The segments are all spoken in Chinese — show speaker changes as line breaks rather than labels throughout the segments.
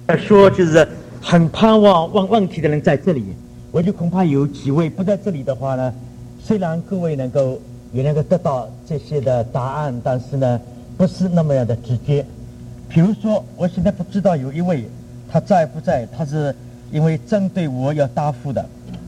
说就是很盼望问问题的人在这里，我就恐怕有几位不在这里的话呢，虽然各位也能够得到这些的答案，但是呢不是那么样的直接。比如说我现在不知道有一位他在不在，他是因为针对我要答复的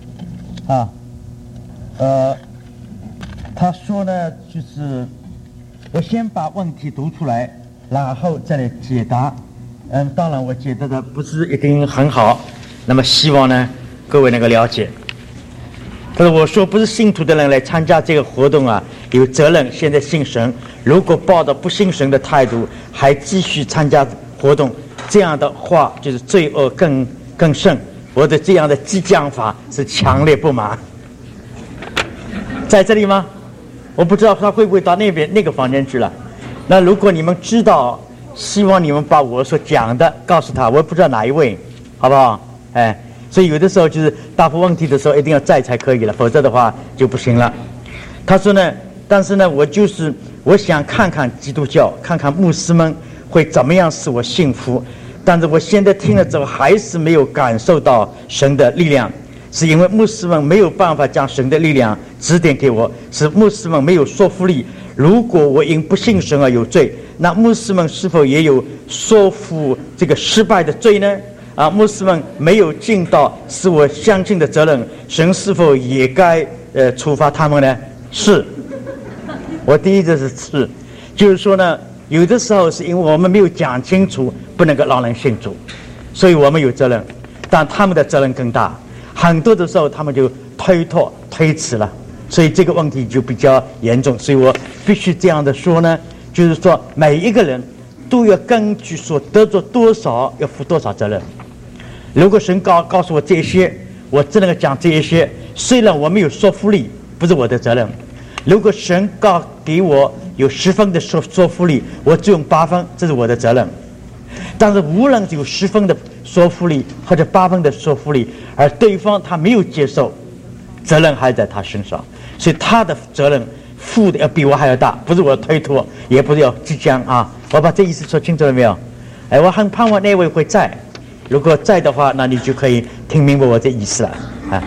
他说呢就是我先把问题读出来，然后再来解答。当然我解答的不是一定很好，那么希望呢各位能够了解。但是我说不是信徒的人来参加这个活动有责任现在信神，如果抱着不信神的态度还继续参加活动，这样的话就是罪恶更甚。我对这样的激将法是强烈不满。在这里吗？我不知道他会不会到那个房间去了。那如果你们知道，希望你们把我所讲的告诉他，我也不知道哪一位，好不好？所以有的时候就是答复问题的时候一定要在才可以了，否则的话就不行了。他说呢，但是呢我想看看基督教，看看牧师们会怎么样使我幸福，但是我现在听了之后还是没有感受到神的力量，是因为牧师们没有办法将神的力量指点给我，是牧师们没有说服力。如果我因不信神而有罪，那牧师们是否也有说服这个失败的罪呢？牧师们没有尽到使我相信的责任，神是否也该处罚他们呢？是。我第一个是，就是说呢，有的时候是因为我们没有讲清楚，不能够让人信主，所以我们有责任，但他们的责任更大。很多的时候他们就推迟了，所以这个问题就比较严重。所以我必须这样的说呢，就是说每一个人都要根据所得着多少要负多少责任。如果神告诉我这些，我只能够讲这些，虽然我没有说服力，不是我的责任。如果神给我有10分的说服力，我只用8分，这是我的责任。但是无论有10分的说服力或者8分的说服力，而对方他没有接受，责任还在他身上，所以他的责任负的要比我还要大，不是我推脱，也不是要即将我把这意思说清楚了没有？我很盼望那位会在，如果在的话，那你就可以听明白我这意思了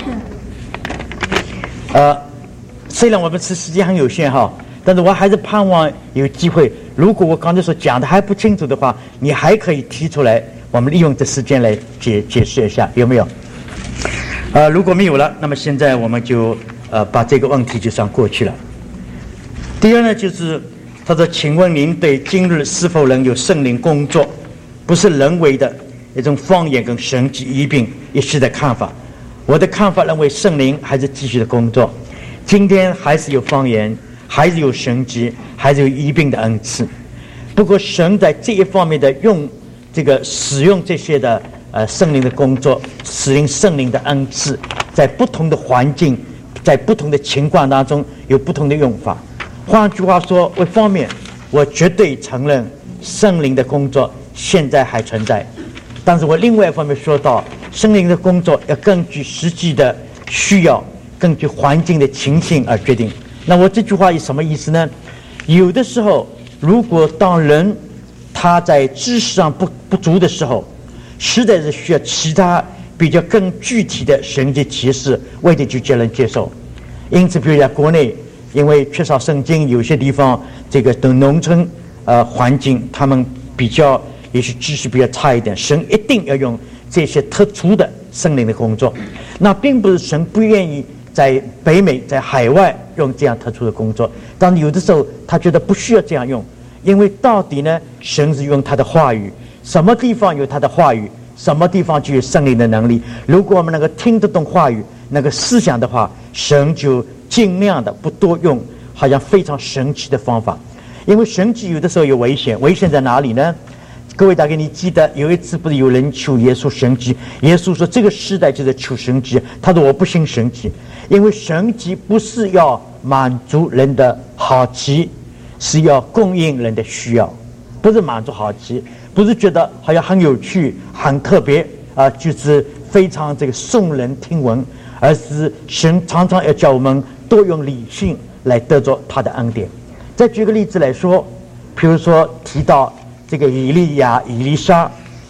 虽然我们时间很有限但是我还是盼望有机会，如果我刚才所讲的还不清楚的话，你还可以提出来，我们利用这时间来解释一下，有没有？如果没有了，那么现在我们就把这个问题就算过去了。第二呢，就是他说，请问您对今日是否能有圣灵工作，不是人为的一种方言跟神迹医病一时的看法？我的看法认为圣灵还是继续的工作，今天还是有方言，还是有神迹，还是有医病的恩赐。不过神在这一方面的使用这些的圣灵的工作，使用圣灵的恩赐，在不同的环境，在不同的情况当中有不同的用法。换句话说，一方面我绝对承认圣灵的工作现在还存在，但是我另外一方面说到圣灵的工作要根据实际的需要，根据环境的情形而决定。那我这句话有什么意思呢？有的时候如果当人他在知识上不足的时候，实在是需要其他比较更具体的神迹启示为的就叫人接受。因此比如在国内，因为缺少圣经，有些地方这个的农村环境他们比较也许知识比较差一点，神一定要用这些特殊的圣灵的工作。那并不是神不愿意在北美在海外用这样特殊的工作，但有的时候他觉得不需要这样用，因为到底呢，神是用他的话语，什么地方有他的话语，什么地方就有圣灵的能力。如果我们能够听得懂话语，那个思想的话，神就尽量的不多用好像非常神奇的方法。因为神奇有的时候有危险，危险在哪里呢？各位大概你记得有一次不是有人求耶稣神迹，耶稣说这个时代就是求神迹，他说我不信神迹，因为神迹不是要满足人的好奇，是要供应人的需要，不是满足好奇，不是觉得好像很有趣很特别就是非常这个耸人听闻，而是神常常要叫我们多用理性来得着他的恩典。再举个例子来说，比如说提到这个以利亚、以利沙，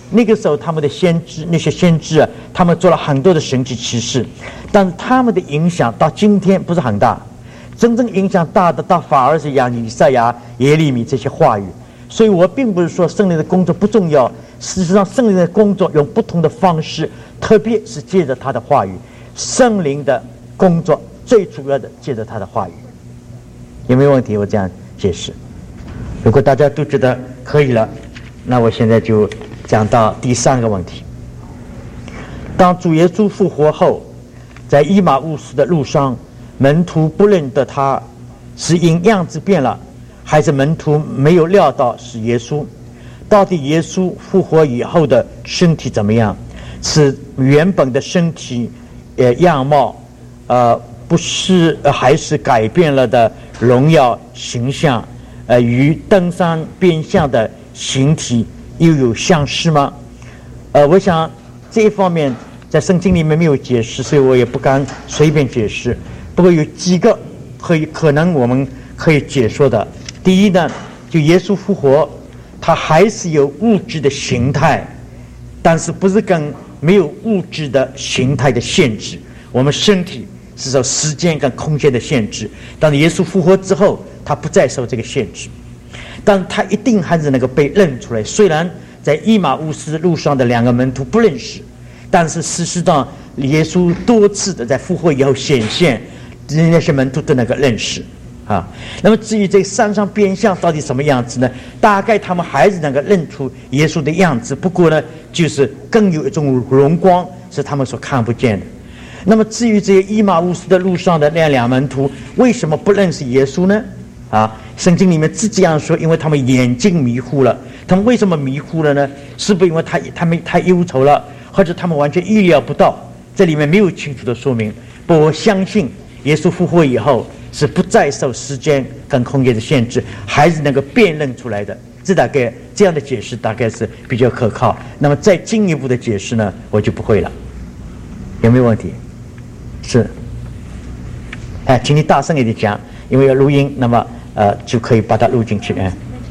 那个时候他们的先知，那些先知啊，他们做了很多的神迹奇事，但是他们的影响到今天不是很大。真正影响大的，倒反而是以赛亚、耶利米这些话语。所以我并不是说圣灵的工作不重要，事实上圣灵的工作用不同的方式，特别是借着他的话语。圣灵的工作最主要的借着他的话语。有没有问题？我这样解释。如果大家都觉得可以了，那我现在就讲到第3个问题。当主耶稣复活后，在以马忤斯的路上，门徒不认得他，是因样子变了，还是门徒没有料到是耶稣？到底耶稣复活以后的身体怎么样？是原本的身体样貌不是还是改变了的荣耀形象与登山变相的形体又有相似吗？我想这一方面在圣经里面没有解释，所以我也不敢随便解释。不过有几个可能我们可以解说的。第一呢，就耶稣复活，他还是有物质的形态，但是不是跟没有物质的形态的限制。我们身体是受时间跟空间的限制，但是耶稣复活之后，他不再受这个限制，但他一定还是能够被认出来。虽然在以马忤斯路上的2个门徒不认识，但是事实上耶稣多次的在复活以后显现，那些门徒都能够认识啊。那么至于这山上变相到底什么样子呢？大概他们还是能够认出耶稣的样子，不过呢，就是更有一种荣光是他们所看不见的。那么至于这些以马忤斯的路上的那2门徒为什么不认识耶稣呢？圣经里面是这样说，因为他们眼睛迷糊了。他们为什么迷糊了呢？是不是因为他们太忧愁了，或者他们完全意料不到？这里面没有清楚的说明。不过我相信耶稣复活以后是不再受时间跟空间的限制，还是能够辨认出来的。大概这样的解释大概是比较可靠。那么再进一步的解释呢，我就不会了。有没有问题？是。请你大声一点讲，因为要录音，那么就可以把它录进去。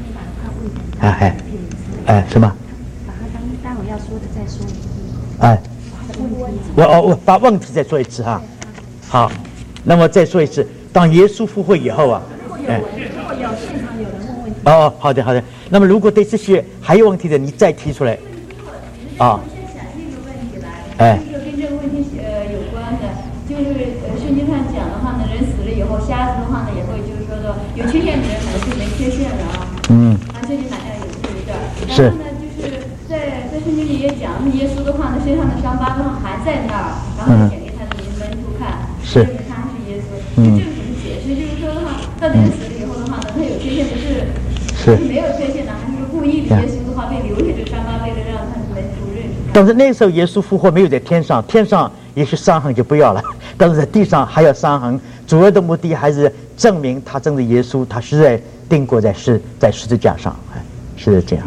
什么？
把它当待会要说的再说一次。
我把问题再说一次哈。好，那么再说一次，当耶稣复活以后啊，
如果有现场有人问问题。
好的。那么如果对这些还有问题的，你再提出来。
我先想这个问题来，这个跟这个问题有关的，就是圣经上讲的话呢，人死了以后，瞎子的话呢也会就是说的有缺陷的人可能就没缺陷了啊。这里好像有这一段。然后呢，就是在圣经里也讲，耶稣的话呢，身上的伤疤的话还在那儿，然后显给他的门徒看，证明他是耶稣。这个怎么解释？就是说的话，到人死了以后的话呢，他有缺陷的是没有缺陷的，还是故意的耶稣的话被留下这个伤疤，为了让他的门徒认识他。
但是那时候耶稣复活没有在天上，天上也许伤痕就不要了，但是在地上还要伤痕，主要的目的还是证明他真的耶稣，他实在钉过在十字架上，是这样。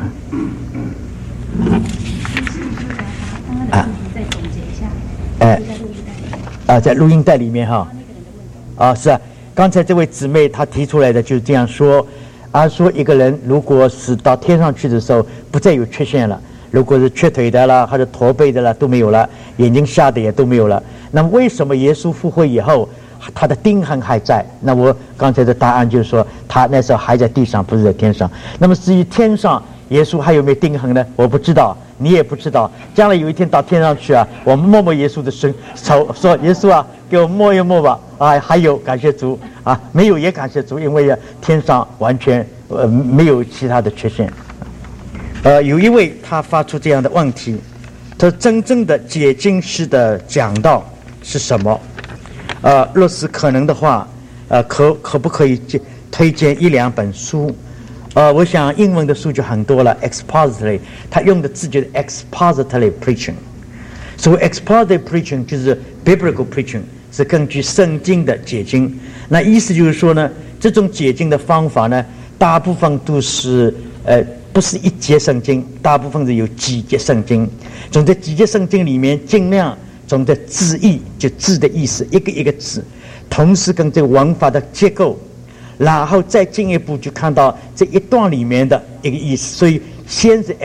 再总结一下。
在录音带里面哈。是啊，刚才这位姊妹她提出来的就是这样说，说一个人如果是到天上去的时候不再有缺陷了，如果是瘸腿的啦或者驼背的啦都没有了，眼睛瞎的也都没有了，那么为什么耶稣复活以后他的钉痕还在？那我刚才的答案就是说他那时候还在地上，不是在天上。那么至于天上耶稣还有没有钉痕呢？我不知道，你也不知道。将来有一天到天上去我们摸摸耶稣的手，说耶稣给我摸一摸吧。还有感谢主没有也感谢主，因为天上完全没有其他的缺陷。有一位他发出这样的问题，他说真正的解经式的讲道是什么？若是可能的话，可不可以推荐1-2本书？我想英文的书就很多了 ，expository， 他用的字就是 expository preaching。所谓 expository preaching 就是 biblical preaching， 是根据圣经的解经。那意思就是说呢，这种解经的方法呢，大部分都是不是一节圣经，大部分是有几节圣经。从这几节圣经里面，尽量从这字义，就字的意思，一个一个字，同时跟这个文法的结构，然后再进一步就看到这一段里面的一个意思。所以先是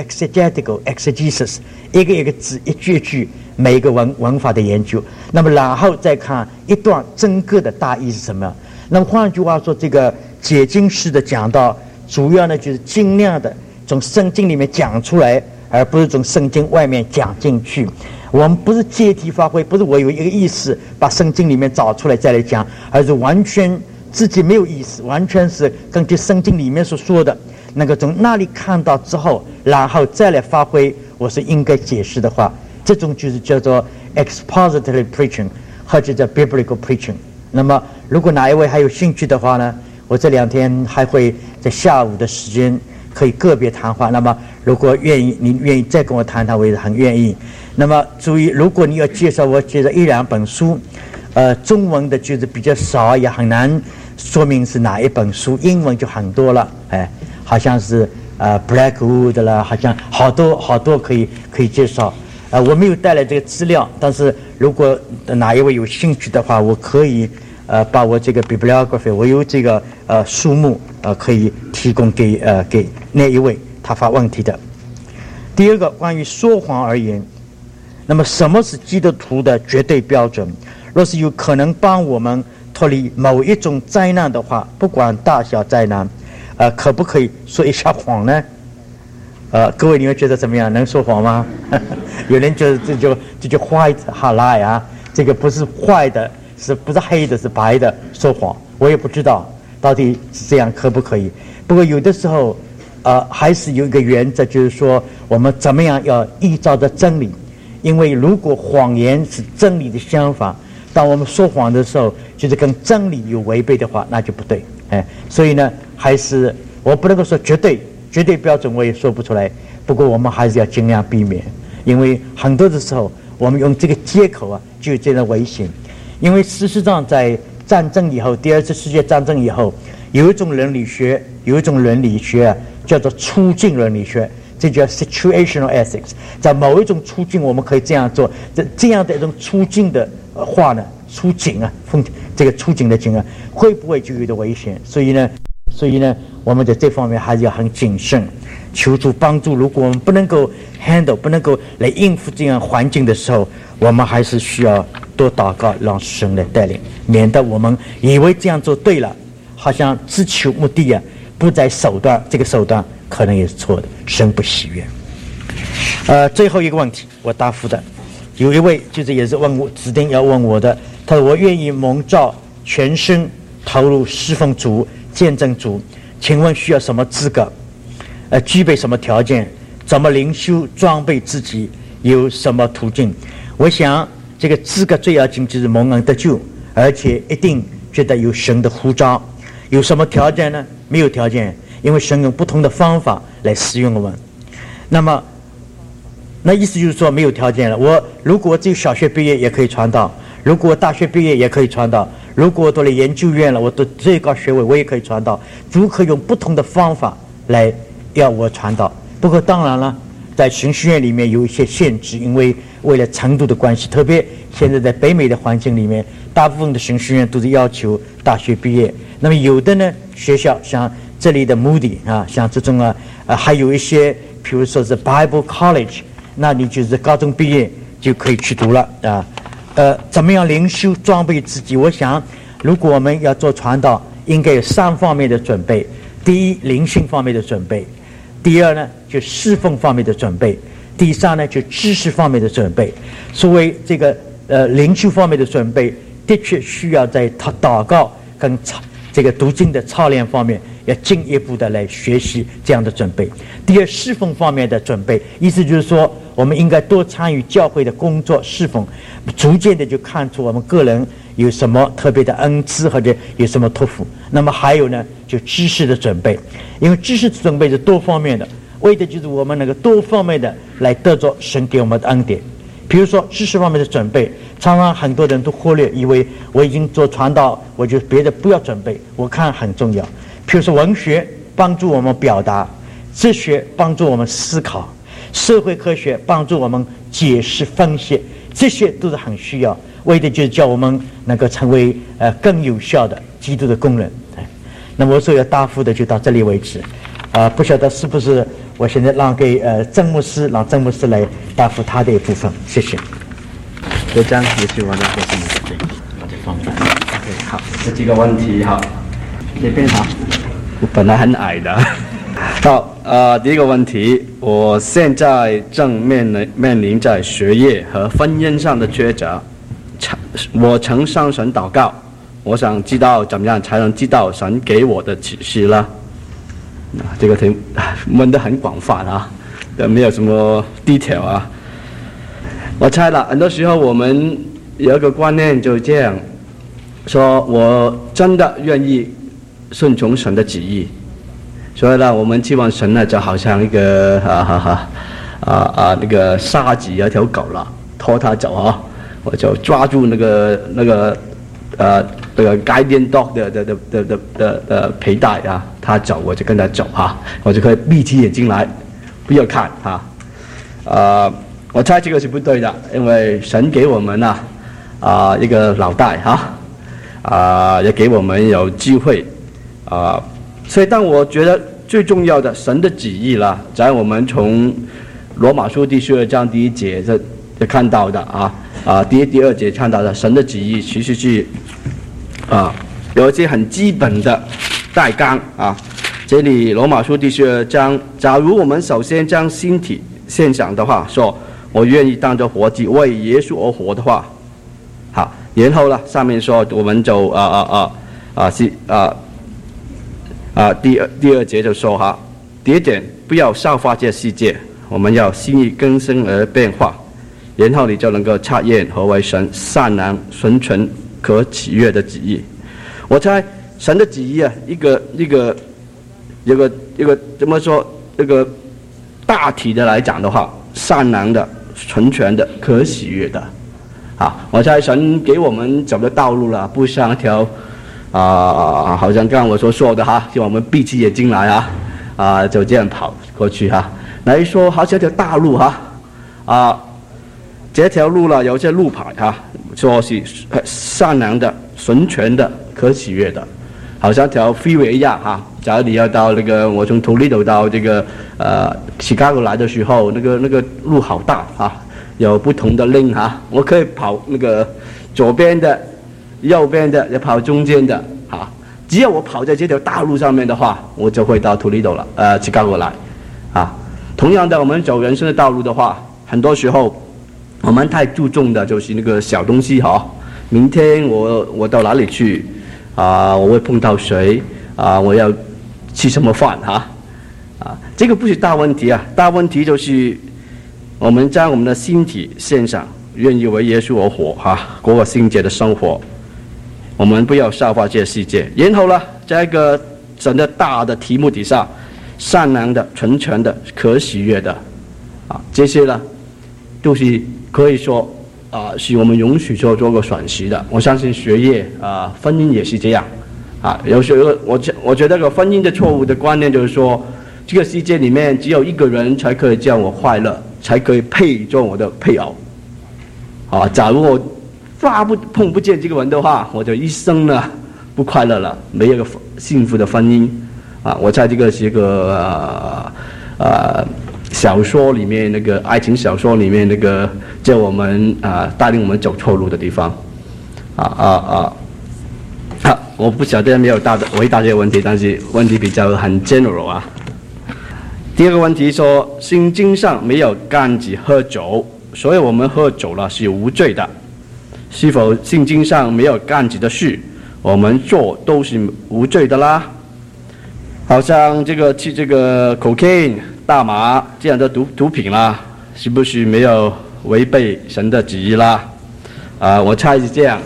exegesis， 一个一个字，一句一句，每一个文法的研究。那么然后再看一段整个的大意是什么。那么换句话说，这个解经式的讲到，主要呢就是尽量的从圣经里面讲出来，而不是从圣经外面讲进去。我们不是借题发挥，不是我有一个意思把圣经里面找出来再来讲，而是完全自己没有意思，完全是根据圣经里面所说的那个从那里看到之后，然后再来发挥我是应该解释的话，这种就是叫做 expository preaching 或者叫 biblical preaching。那么如果哪一位还有兴趣的话呢，我这2天还会在下午的时间可以个别谈话。那么如果你愿意再跟我谈谈，我也很愿意。那么注意，如果你要介绍我介绍1-2本书，中文的句子比较少，也很难说明是哪一本书，英文就很多了，好像是Blackwood 啦，好像好多可以介绍。我没有带来这个资料，但是如果哪一位有兴趣的话，我可以把我这个 bibliography， 我有这个书目可以提供给那一位他发问题的。第二个，关于说谎而言，那么什么是基督徒的绝对标准？若是有可能帮我们脱离某一种灾难的话，不管大小灾难，可不可以说一下谎呢？各位你们觉得怎么样？能说谎吗？有人觉得这就white lie啊，这个不是坏的，不是黑的，是白的说谎。我也不知道到底是这样可不可以。不过有的时候还是有一个原则，就是说我们怎么样要依照着真理。因为如果谎言是真理的相反，当我们说谎的时候就是跟真理有违背的话，那就不对。所以呢，还是我不能够说绝对标准，我也说不出来。不过我们还是要尽量避免，因为很多的时候我们用这个借口就有这样的危险。因为事实上在战争以后，第2次世界战争以后，有一种伦理学叫做处境伦理学，这叫 situational ethics。在某一种处境我们可以这样做，这样的一种处境的话呢，处境这个处境的境会不会就有点危险？所以呢，我们在这方面还是要很谨慎，求助帮助。如果我们不能够 handle， 不能够来应付这样环境的时候，我们还是需要多祷告，让神来带领，免得我们以为这样做对了，好像只求目的不在手段，这个手段可能也是错的，神不喜悦。最后一个问题我答复的，有一位就是也是问我，指定要问我的，他说我愿意蒙召全身投入侍奉主、见证主，请问需要什么资格？具备什么条件？怎么灵修装备自己？有什么途径？我想这个资格最要紧就是蒙恩得救，而且一定觉得有神的呼召。有什么条件呢？没有条件，因为神用不同的方法来使用我们。那意思就是说没有条件了。如果我只有小学毕业也可以传道，如果我大学毕业也可以传道，如果我读了研究院了，我读最高学位我也可以传道。主可以用不同的方法来要我传道。不过当然了，在神学院里面有一些限制，因为为了程度的关系，特别现在在北美的环境里面，大部分的神学院都是要求大学毕业。那么有的呢学校像这里的 Moody 像这种还有一些比如说是 Bible College， 那你就是高中毕业就可以去读了怎么样灵修装备自己？我想如果我们要做传道，应该有3方面的准备。第一，灵性方面的准备；第二呢，就侍奉方面的准备；第三呢，就知识方面的准备。所谓这个灵修方面的准备，的确需要在祷告跟这个读经的操练方面要进一步的来学习这样的准备。第二，侍奉方面的准备，意思就是说我们应该多参与教会的工作侍奉，逐渐的就看出我们个人有什么特别的恩赐或者有什么托付。那么还有呢，就知识的准备，因为知识准备是多方面的，为的就是我们能够多方面的来得着神给我们的恩典。比如说知识方面的准备，常常很多人都忽略，以为我已经做传道，我就别的不要准备，我看很重要。比如说文学帮助我们表达，哲学帮助我们思考，社会科学帮助我们解释分析，这些都是很需要，为的就是叫我们能够成为更有效的基督的工人。那么我所要答复的就到这里为止。不晓得是不是我现在让给曾牧师，让曾牧师来答复他的一部分，谢谢。
队长，也许我的或是你的对，我的方法。OK， 好，这几个问题好，这边好，我本来很矮的。好，第一个问题，我现在正面临在学业和婚姻上的抉择，我曾向神祷告，我想知道怎么样才能知道神给我的启示呢？这个题问得很广泛啊，没有什么 detail 啊。我猜了，很多时候我们有一个观念就是这样，说我真的愿意顺从神的旨意，所以呢，我们期望神呢就好像一个那个杀鸡有一条狗了，拖它走啊，我就抓住那个 guardian dog 的陪带啊，他走我就跟他走啊，我就可以闭起眼睛来，不要看啊。我猜这个是不对的，因为神给我们一个脑袋也给我们有机会所以但我觉得最重要的神的旨意啦，在我们从罗马书第12章第1节就看到的第2节看到的神的旨意其实是有一些很基本的大纲这里罗马书第12章，假如我们首先将身体献上的话，说我愿意当作活祭为耶稣而活的话，好，然后呢上面说我们就第二节就说第一点，不要效法这世界，我们要心意更新而变化，然后你就能够察验何为神善良纯全可喜悦的旨意。我猜神的旨意一个怎么说，这个大体的来讲的话，善良的纯全的可喜悦的我猜神给我们走的道路了，不像一条好像刚刚我所说的希望我们闭起眼睛来就这样跑过去来说好像一条大路这条路了有些路牌说是善良的纯全的可喜悦的，好像条 freeway 一样假如你要到我从图利岛到这个Chicago 来的时候，那个路好大有不同的 lane 我可以跑那个左边的右边的，也跑中间的只要我跑在这条大路上面的话，我就会到图利岛了Chicago 来同样的，我们走人生的道路的话，很多时候我们太注重的就是那个小东西明天我到哪里去我会碰到谁我要吃什么饭这个不是大问题大问题就是我们将我们的身体献上，愿意为耶稣而活过个圣洁的生活，我们不要效法这世界。然后呢，在一个整个大的题目底下，善良的纯全的可喜悦的这些呢都是可以说是我们允许做个选择的。我相信学业婚姻也是这样有时候我觉得这个婚姻的错误的观念就是说，这个世界里面只有一个人才可以叫我快乐，才可以配做我的配偶假如我碰不见这个人的话，我就一生呢不快乐了，没有一个幸福的婚姻我猜这个是一个小说里面那个爱情小说里面那个叫我们带领我们走错路的地方我不晓得没有回答这个问题，但是问题比较很 general 第二个问题说，圣经上没有禁止喝酒，所以我们喝酒了是无罪的。是否圣经上没有禁止的事，我们做都是无罪的啦？好像这个 cocaine 大麻这样的毒品啦，是不是没有违背神的旨意啦？我猜是这样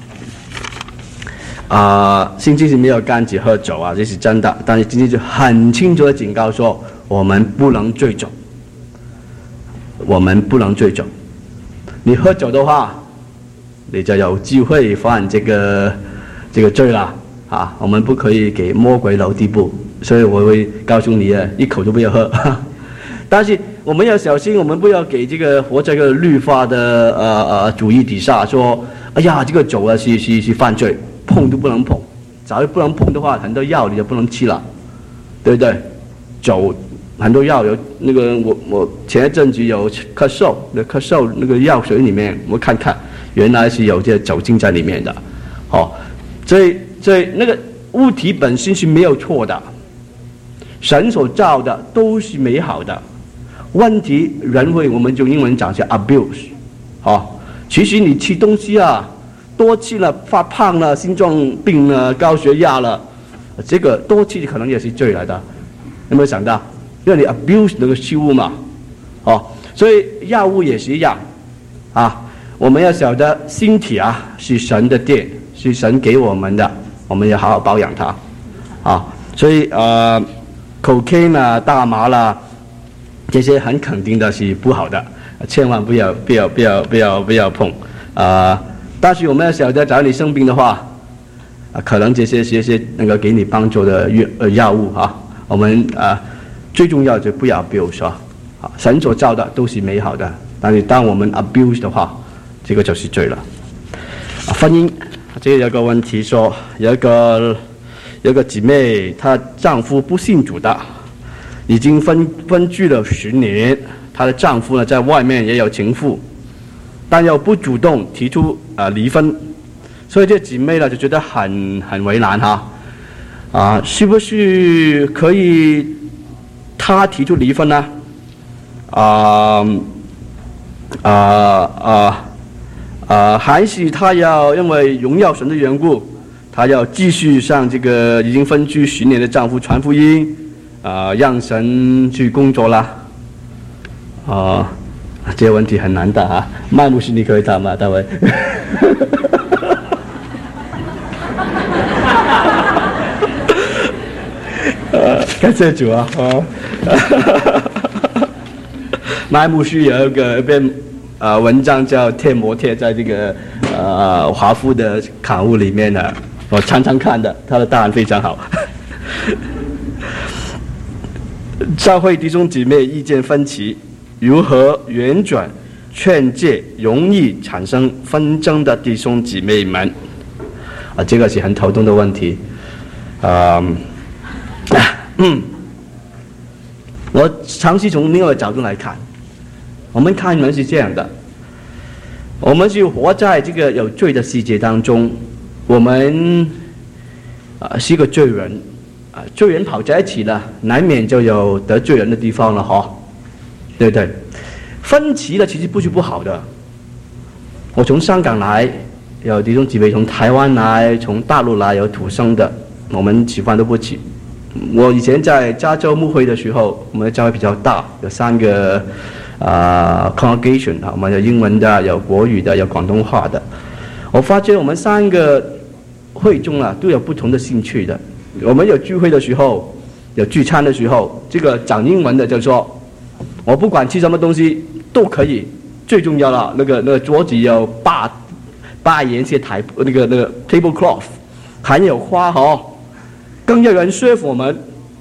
圣经是没有禁止喝酒这是真的，但是圣经就很清楚的警告说，我们不能醉酒，我们不能醉酒。你喝酒的话，你就有机会犯这个罪了我们不可以给魔鬼留地步，所以我会告诉你一口都不要喝但是我们要小心，我们不要给这个活在这个律法的主义底下说，哎呀，这个酒是犯罪，碰都不能碰。假如不能碰的话，很多药你就不能吃了，对不对？酒很多药有那个我前一阵子有咳嗽那个药水里面我看原来是有这酒精在里面的，所以那个物体本身是没有错的，神所造的都是美好的，问题人为我们用英文讲是 abuse，其实你吃东西啊多吃了发胖了心脏病了高血压了，这个多吃可能也是罪来的，有没有想到？因为你 abuse 那个食物嘛，所以药物也是一样我们要晓得身体是神的殿，是神给我们的，我们要好好保养它所以cocaine 啦、大麻啦，这些很肯定的是不好的，千万不要碰但是我们要晓得，假如你生病的话可能这些能够给你帮助的药物我们最重要就不要 abuse 神所造的都是美好的，但是当我们 abuse 的话，这个就是罪了。婚姻这个有个问题说，有一个姊妹，她丈夫不信主的，已经分居了10年，她的丈夫呢在外面也有情妇，但又不主动提出离婚，所以这姊妹呢就觉得很为难是不是可以她提出离婚呢？还是她要因为荣耀神的缘故，她要继续向这个已经分居10年的丈夫传福音，让神去工作啦？这个问题很难答麦牧师你可以答吗？大卫？感谢主麦牧师有一篇文章叫《贴摩贴》，在这个华夫的刊物里面呢，我常常看的，他的答案非常好。教会弟兄姐妹意见分歧，如何圆转劝诫容易产生纷争的弟兄姐妹们？这个是很头痛的问题。我尝试从另外一个角度来看，我们看人是这样的，我们是活在这个有罪的世界当中，我们是一个罪人，罪人跑在一起了，难免就有得罪人的地方了对不对？分歧了其实不是不好的。我从香港来，有弟兄姊妹从台湾来，从大陆来，有土生的，我们吃饭都不起。我以前在加州牧会的时候，我们的教会比较大，有3个congregation 我们有英文的，有国语的，有广东话的。我发觉我们3个会中都有不同的兴趣的。我们有聚会的时候，有聚餐的时候，这个讲英文的就说，我不管吃什么东西都可以，最重要了那个桌子有八颜色那个 tablecloth， 还有花更有人说服我们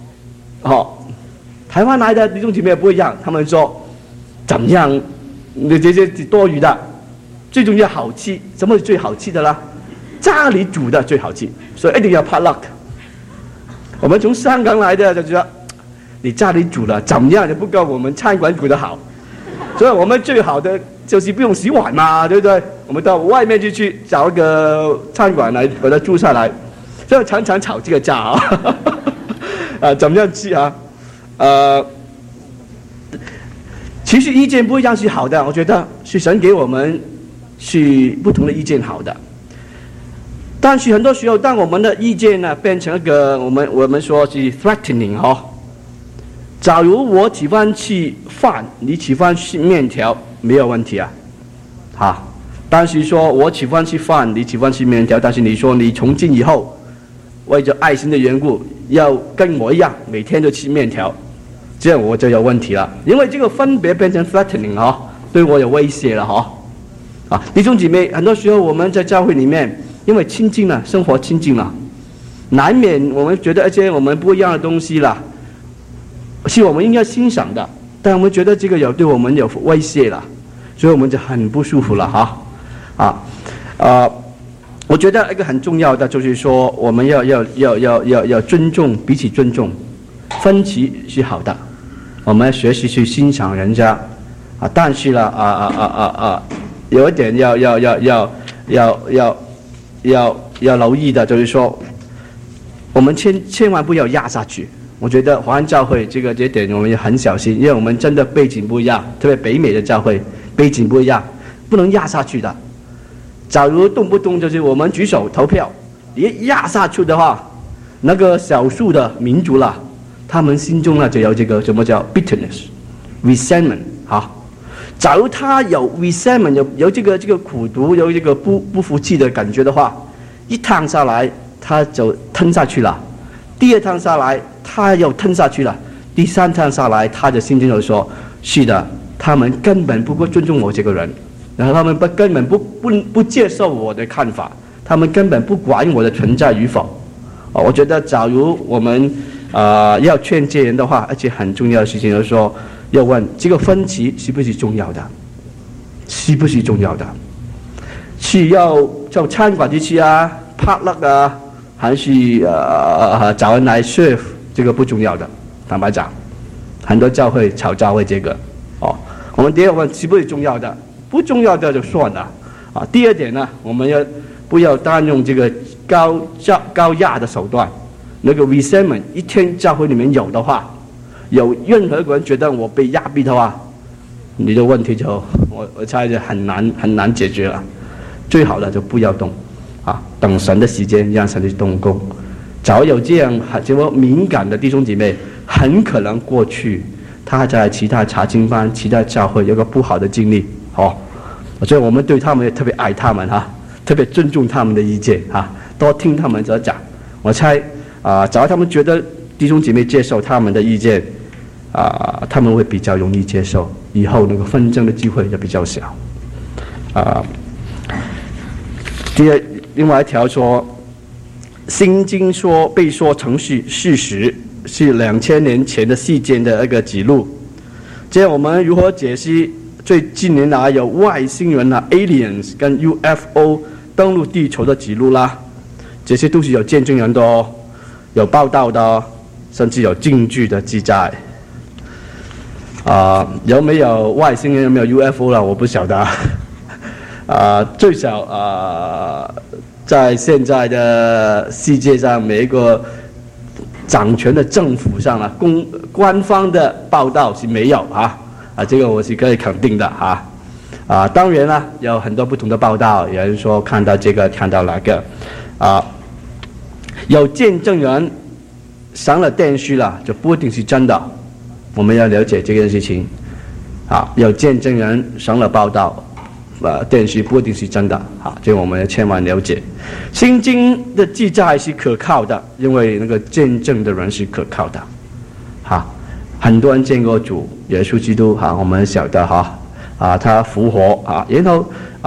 台湾来的弟兄姐妹不一样，他们说怎样这些多余的，最重要好吃。什么是最好吃的啦？家里煮的最好吃，所以一定要 potluck。我们从香港来的就觉得你家里煮的怎样就不够我们餐馆煮的好，所以我们最好的就是不用洗碗嘛，对不对？我们到外面去找一个餐馆来把它住下来，所以常常吵这个架怎么样吃其实意见不一样是好的，我觉得是神给我们是不同的意见好的。但是很多时候，当我们的意见呢变成一个我们说是 threatening 假如我喜欢吃饭，你喜欢吃面条，没有问题但是说我喜欢吃饭，你喜欢吃面条，但是你说你从今以后为着爱心的缘故，要跟我一样每天都吃面条，这样我就有问题了，因为这个分别变成 threatening 对我有威胁了弟兄姐妹，很多时候我们在教会里面，因为亲近了，生活亲近了，难免我们觉得一些我们不一样的东西啦，是我们应该欣赏的，但我们觉得这个对我们有威胁了，所以我们就很不舒服了我觉得一个很重要的就是说，我们要尊重，彼此尊重，分歧是好的， 我们学习去欣赏人家啊，但是呢有一点要留意的，就是说我们千万不要压下去。我觉得华安教会这点我们也很小心，因为我们真的背景不一样，特别北美的教会背景不一样，不能压下去的。假如动不动就是我们举手投票，一压下去的话，那个少数的民族啦，他们心中呢就有这个什么叫 bitterness、resentment 好。假如他有 resentment 有这个苦毒，有这个不服气的感觉的话，一趟下来他就吞下去了，第二趟下来他又吞下去了，第三趟下来他的心中就说：是的，他们根本不会尊重我这个人，然后他们根本不接受我的看法，他们根本不管我的存在与否。我觉得假如我们要劝诫人的话，而且很重要的事情就是说，要问这个分歧是不是重要的，是不是重要的，是要叫餐馆去吃啊、拍乐啊，还是找人来 serve， 这个不重要的。坦白讲，很多教会吵教会这个我们第二个问是不是重要的，不重要的就算了第二点呢，我们不要单用这个高压的手段。那个 resentment 一天教会里面有的话，有任何一个人觉得我被压逼的话，你的问题就我猜就很难解决了。最好的就不要动等神的时间让神去动工。早有这样这么敏感的弟兄姐妹，很可能过去他在其他查经班、其他教会有个不好的经历所以我们对他们也特别爱他们特别尊重他们的意见多听他们怎么讲。我猜只要他们觉得弟兄姐妹接受他们的意见他们会比较容易接受，以后那个纷争的机会就比较小另外一条说，新经被说成是事实，是2000年前的事件的一个记录。这样我们如何解析最近年来有外星人aliens 跟 UFO 登陆地球的记录啦？这些都是有见证人的有报道的甚至有证据的记载有没有外星人，有没有 UFO 了我不晓得最少在现在的世界上，每一个掌权的政府上官方的报道是没有这个我是可以肯定的当然了，有很多不同的报道，有人说看到这个看到那个有见证人上了电视了就不一定是真的，我们要了解这件事情有见证人上了报道电视不一定是真的这个我们千万了解。圣经的记载是可靠的，因为那个见证的人是可靠的很多人见过主耶稣基督我们晓得他复活然后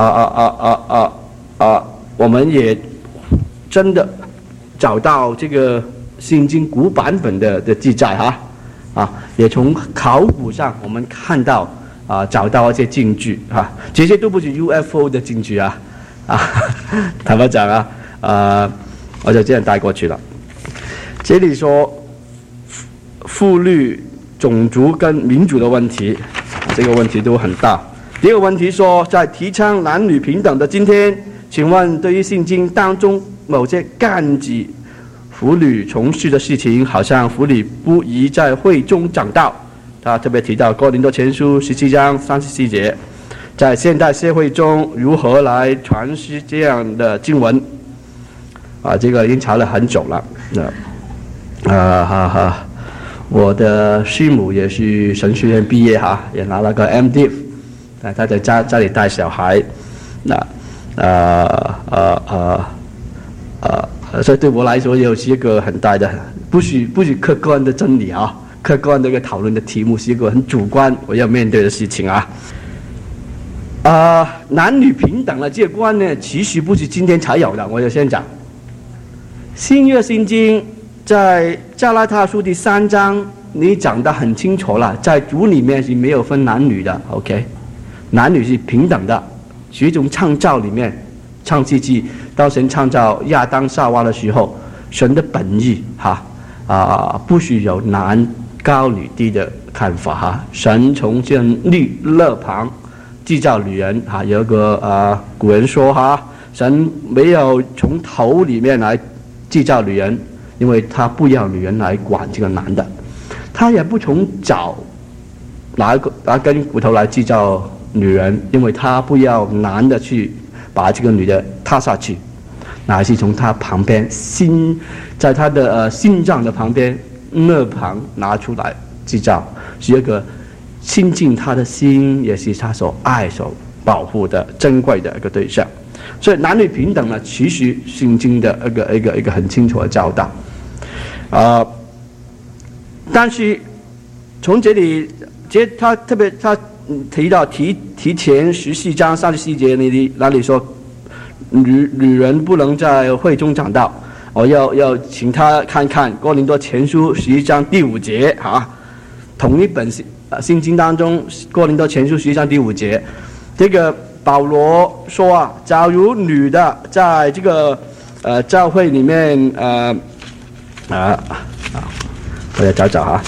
我们也真的找到这个圣经古版本的记载也从考古上我们看到找到一些证据这些都不是 UFO 的证据坦白讲我就这样带过去了。这里说妇女、种族跟民主的问题，这个问题都很大。第二个问题说，在提倡男女平等的今天，请问对于圣经当中某些禁止妇女从事的事情，好像妇女不宜在会中讲道，他特别提到哥林多前书17章34节，在现代社会中如何来传释这样的经文这个已经查了很久了。我的师母也是神学院毕业也拿了个 MDiv， 他在家里带小孩，所以对我来说也是一个很大的不是客观的真理客观的一个讨论的题目，是一个很主观我要面对的事情男女平等的这个观念其实不是今天才有的，我就先讲。新约圣经在加拉太书第3章你讲得很清楚了，在主里面是没有分男女的 OK， 男女是平等的，是一种创造里面创世纪当神创造亚当夏娃的时候，神的本意不许有男高女低的看法哈。神从这律勒旁制造女人哈，有一个古人说哈，神没有从头里面来制造女人，因为他不要女人来管这个男的，他也不从脚拿根骨头来制造女人，因为他不要男的去把这个女的踏下去，乃是从他旁边在他的心脏的旁边那旁拿出来制造，是一个亲近他的心，也是他所爱所保护的珍贵的一个对象。所以男女平等呢，其实圣经的一个很清楚的教导。但是从这里，他特别他提到提前14章34节那里说，女人不能在会中讲道。我要请他看看哥林多前书11章第5节啊，同一本圣经当中哥林多前书11章第5节，这个保罗说啊，假如女的在这个教会里面我要找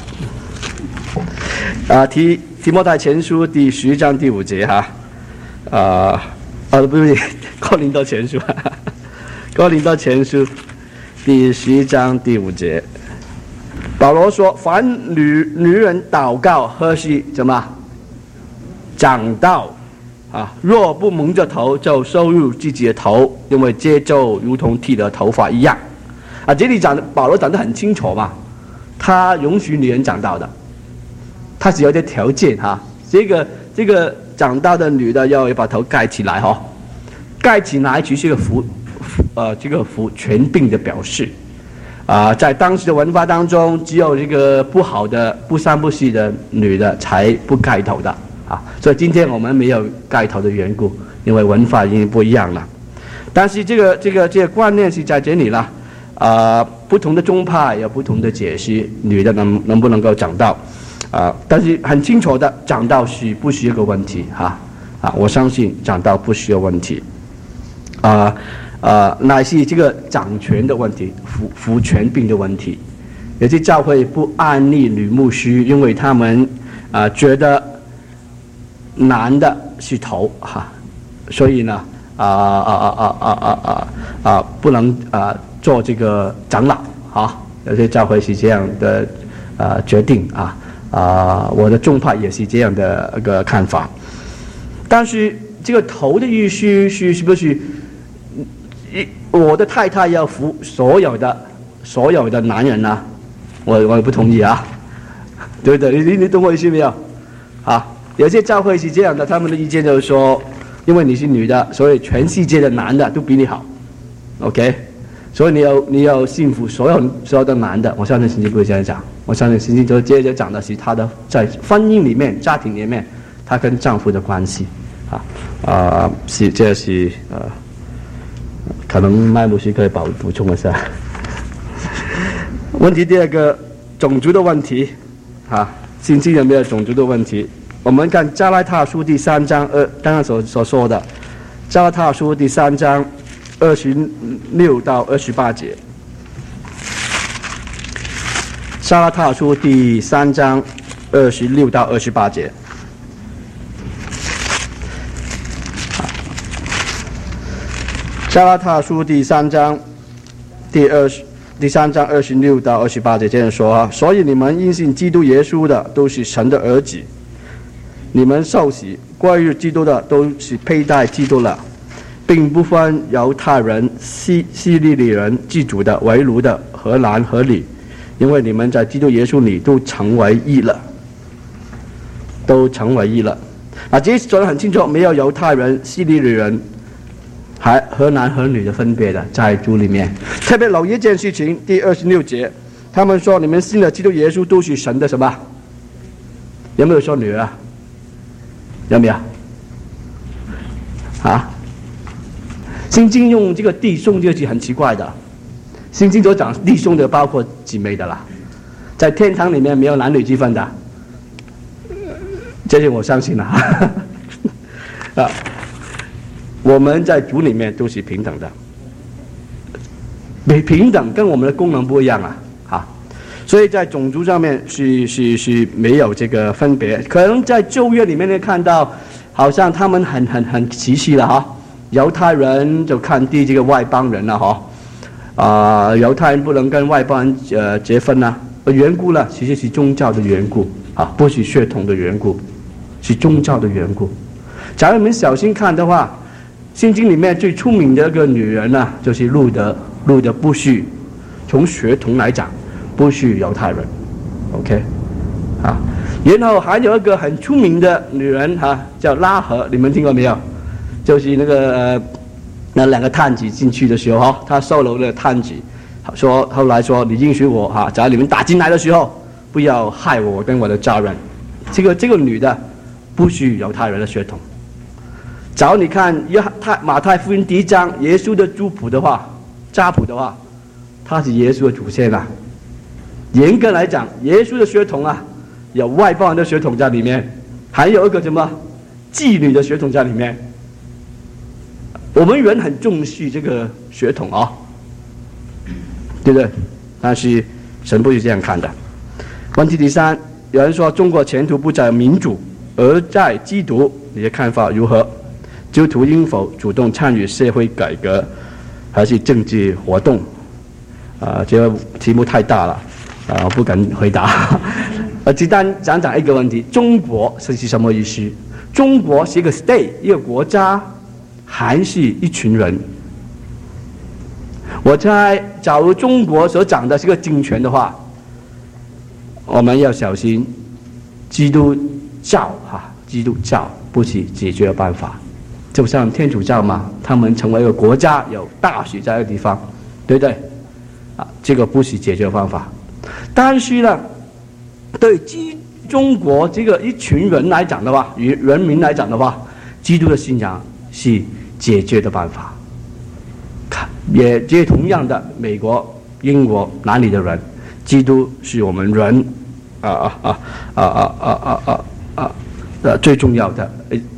提摩太前书第11章第5节哈，不对，哥林多前书，哥林多前书第11章第5节，保罗说：凡女人祷告或是怎么讲道若不蒙着头，就收入自己的头，因为这就如同剃了头发一样。这里保罗讲得很清楚嘛，他允许女人讲道的，他是有点条件哈。这个讲道的女的要把头盖起来哈，盖起来其实是个服权柄的表示在当时的文化当中，只有这个不好的不三不四的女的才不盖头的所以今天我们没有盖头的缘故，因为文化已经不一样了。但是这个观念是在这里了不同的宗派有不同的解释，女的能不能够讲道但是很清楚的，讲道不是一个问题我相信讲道不是一个问题乃是这个掌权的问题，服权柄的问题。有些教会不安利女牧师，因为他们觉得男的是头所以呢不能做这个长老有些教会是这样的决定我的宗派也是这样的一个看法。但是这个头的意思是不是我的太太要服所有的男人呢？我不同意对不对？你懂我意思没有有些教会是这样的，他们的意见就是说，因为你是女的，所以全世界的男的都比你好 ，OK？ 所以你要幸福所有的男的。我相信圣经不会这样讲，我相信圣经就接着讲的是他的在婚姻里面、家庭里面，他跟丈夫的关系这是可能麦牧师可以补充一下。问题第二个，种族的问题圣经有没有种族的问题？我们看加拉太书第3章刚刚所说的加拉太书第3章26到28节。加拉太书第3章26到28节。加拉太书第3章26到28节这样说所以你们因信基督耶稣的都是神的儿子，你们受洗归入基督的都是佩戴基督了，并不分犹太人、希利尼人、自主的、为奴的、和男和女，因为你们在基督耶稣里都成为义了，都成为义了。这说得很清楚，没有犹太人、希利尼人还和男和女的分别的，在主里面。特别留意一件事情，第26节，他们说你们信了基督耶稣都是神的什么？有没有说女儿有没有圣经用这个弟兄这个字很奇怪的，圣经所讲弟兄的包括姊妹的啦，在天堂里面没有男女之分的，这些我相信了我们在主里面都是平等的，平等跟我们的功能不一样所以在种族上面是没有这个分别。可能在旧约里面呢看到，好像他们很歧视了哈，犹太人就看低这个外邦人了哈，犹太人不能跟外邦人结婚呢，缘故呢其实是宗教的缘故啊，不是血统的缘故，是宗教的缘故。假如你们小心看的话，圣经里面最出名的一个女人呢，就是路德不是从血统来讲。不是犹太人 ，OK， 啊，然后还有一个很出名的女人哈，叫拉合，你们听过没有？就是那个那两个探子进去的时候哈，他收留了探子，说后来说你应许我哈，假如你们打进来的时候，不要害我跟我的家人。这个女的不是犹太人的血统。假如你看马太福音第1章耶稣的家谱的话，他是耶稣的祖先啊。严格来讲，耶稣的血统啊，有外邦人的血统在里面，还有一个什么妓女的血统在里面。我们人很重视这个血统啊，对不对？但是神不是这样看的。问题第3，有人说中国前途不在民主，而在基督，你的看法如何？基督徒应否主动参与社会改革，还是政治活动？这个题目太大了。我不敢回答。只单讲一个问题：中国是什么意思？中国是一个 state， 一个国家，还是一群人？我猜，假如中国所讲的是个政权的话，我们要小心，基督教不是解决办法。就像天主教嘛，他们成为一个国家，有大学在一个地方，对不对？这个不是解决方法。但是呢，对中国这个一群人来讲的话，人民来讲的话，基督的信仰是解决的办法。也同样的，美国、英国哪里的人，基督是我们人最重要的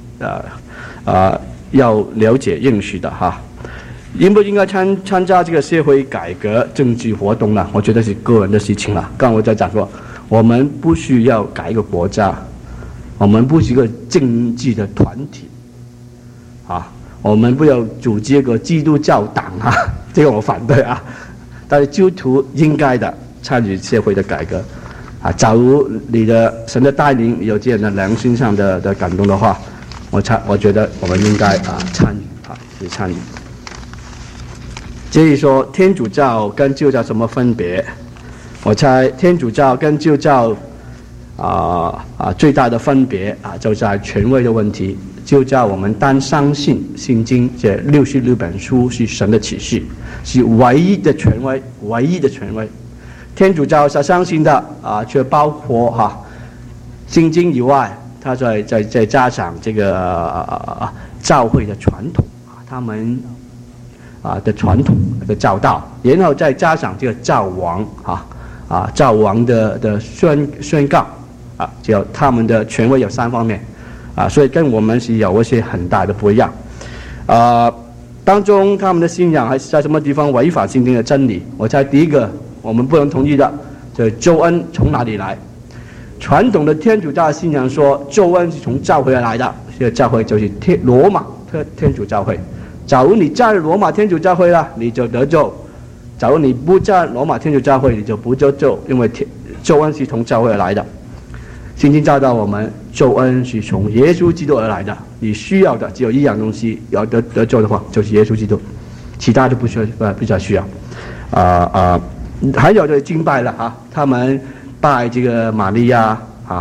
要了解认识的哈。应不应该参加这个社会改革政治活动呢？我觉得是个人的事情了。刚我在讲过，我们不需要改一个国家，我们不是一个政治的团体，我们不要组织一个基督教党啊，这个我反对啊。但是基督徒应该的参与社会的改革假如你的神的带领有这样的良心上的感动的话，我觉得我们应该参与参与。至于说天主教跟基督教什么分别，我猜天主教跟基督教最大的分别就在权威的问题。基督教我们单相信圣经这66本书是神的启示，是唯一的权威，唯一的权威。天主教所相信的却包括圣经以外，他再加上这个教会的传统他们的传统的教导，然后再加上这个教王教王的宣告就他们的权威有3方面所以跟我们是有一些很大的不一样当中他们的信仰还是在什么地方违反圣经的真理？我猜第一个我们不能同意的，就是救恩从哪里来？传统的天主教的信仰说救恩是从教会而来的，这个教会就是罗马天主教会。假如你在罗马天主教会了，你就得救；假如你不在罗马天主教会，你就不得救，因为救恩是从教会而来的。圣经教导我们，救恩是从耶稣基督而来的。你需要的只有一样东西，要得救的话，就是耶稣基督，其他的不再需要。还有就是敬拜了他们拜这个玛利亚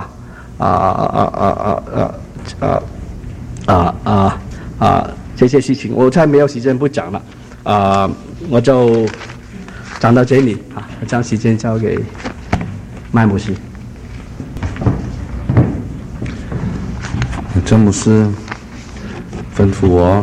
这些事情我才没有时间不讲了我就讲到这里我将时间交给麦牧师。
詹牧师吩咐我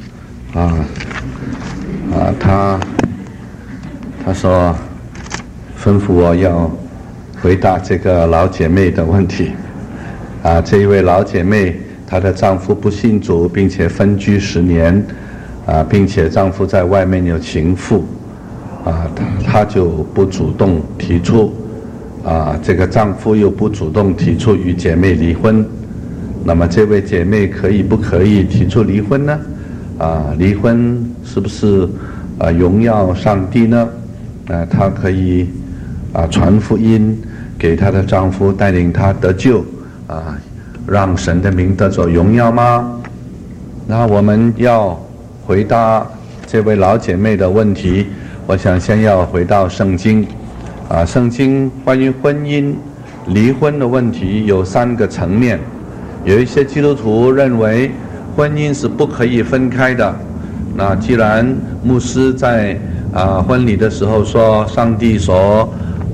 他说吩咐我要回答这个老姐妹的问题这一位老姐妹她的丈夫不信主，并且分居10年并且丈夫在外面有情妇她就不主动提出这个丈夫又不主动提出与姐妹离婚，那么这位姐妹不可以提出离婚呢？离婚是不是荣耀上帝呢？她可以传福音给她的丈夫，带领他得救让神的名得着荣耀吗？那我们要回答这位老姐妹的问题，我想先要回到圣经圣经关于婚姻离婚的问题有3个层面。有一些基督徒认为婚姻是不可以分开的，那既然牧师在婚礼的时候说上帝所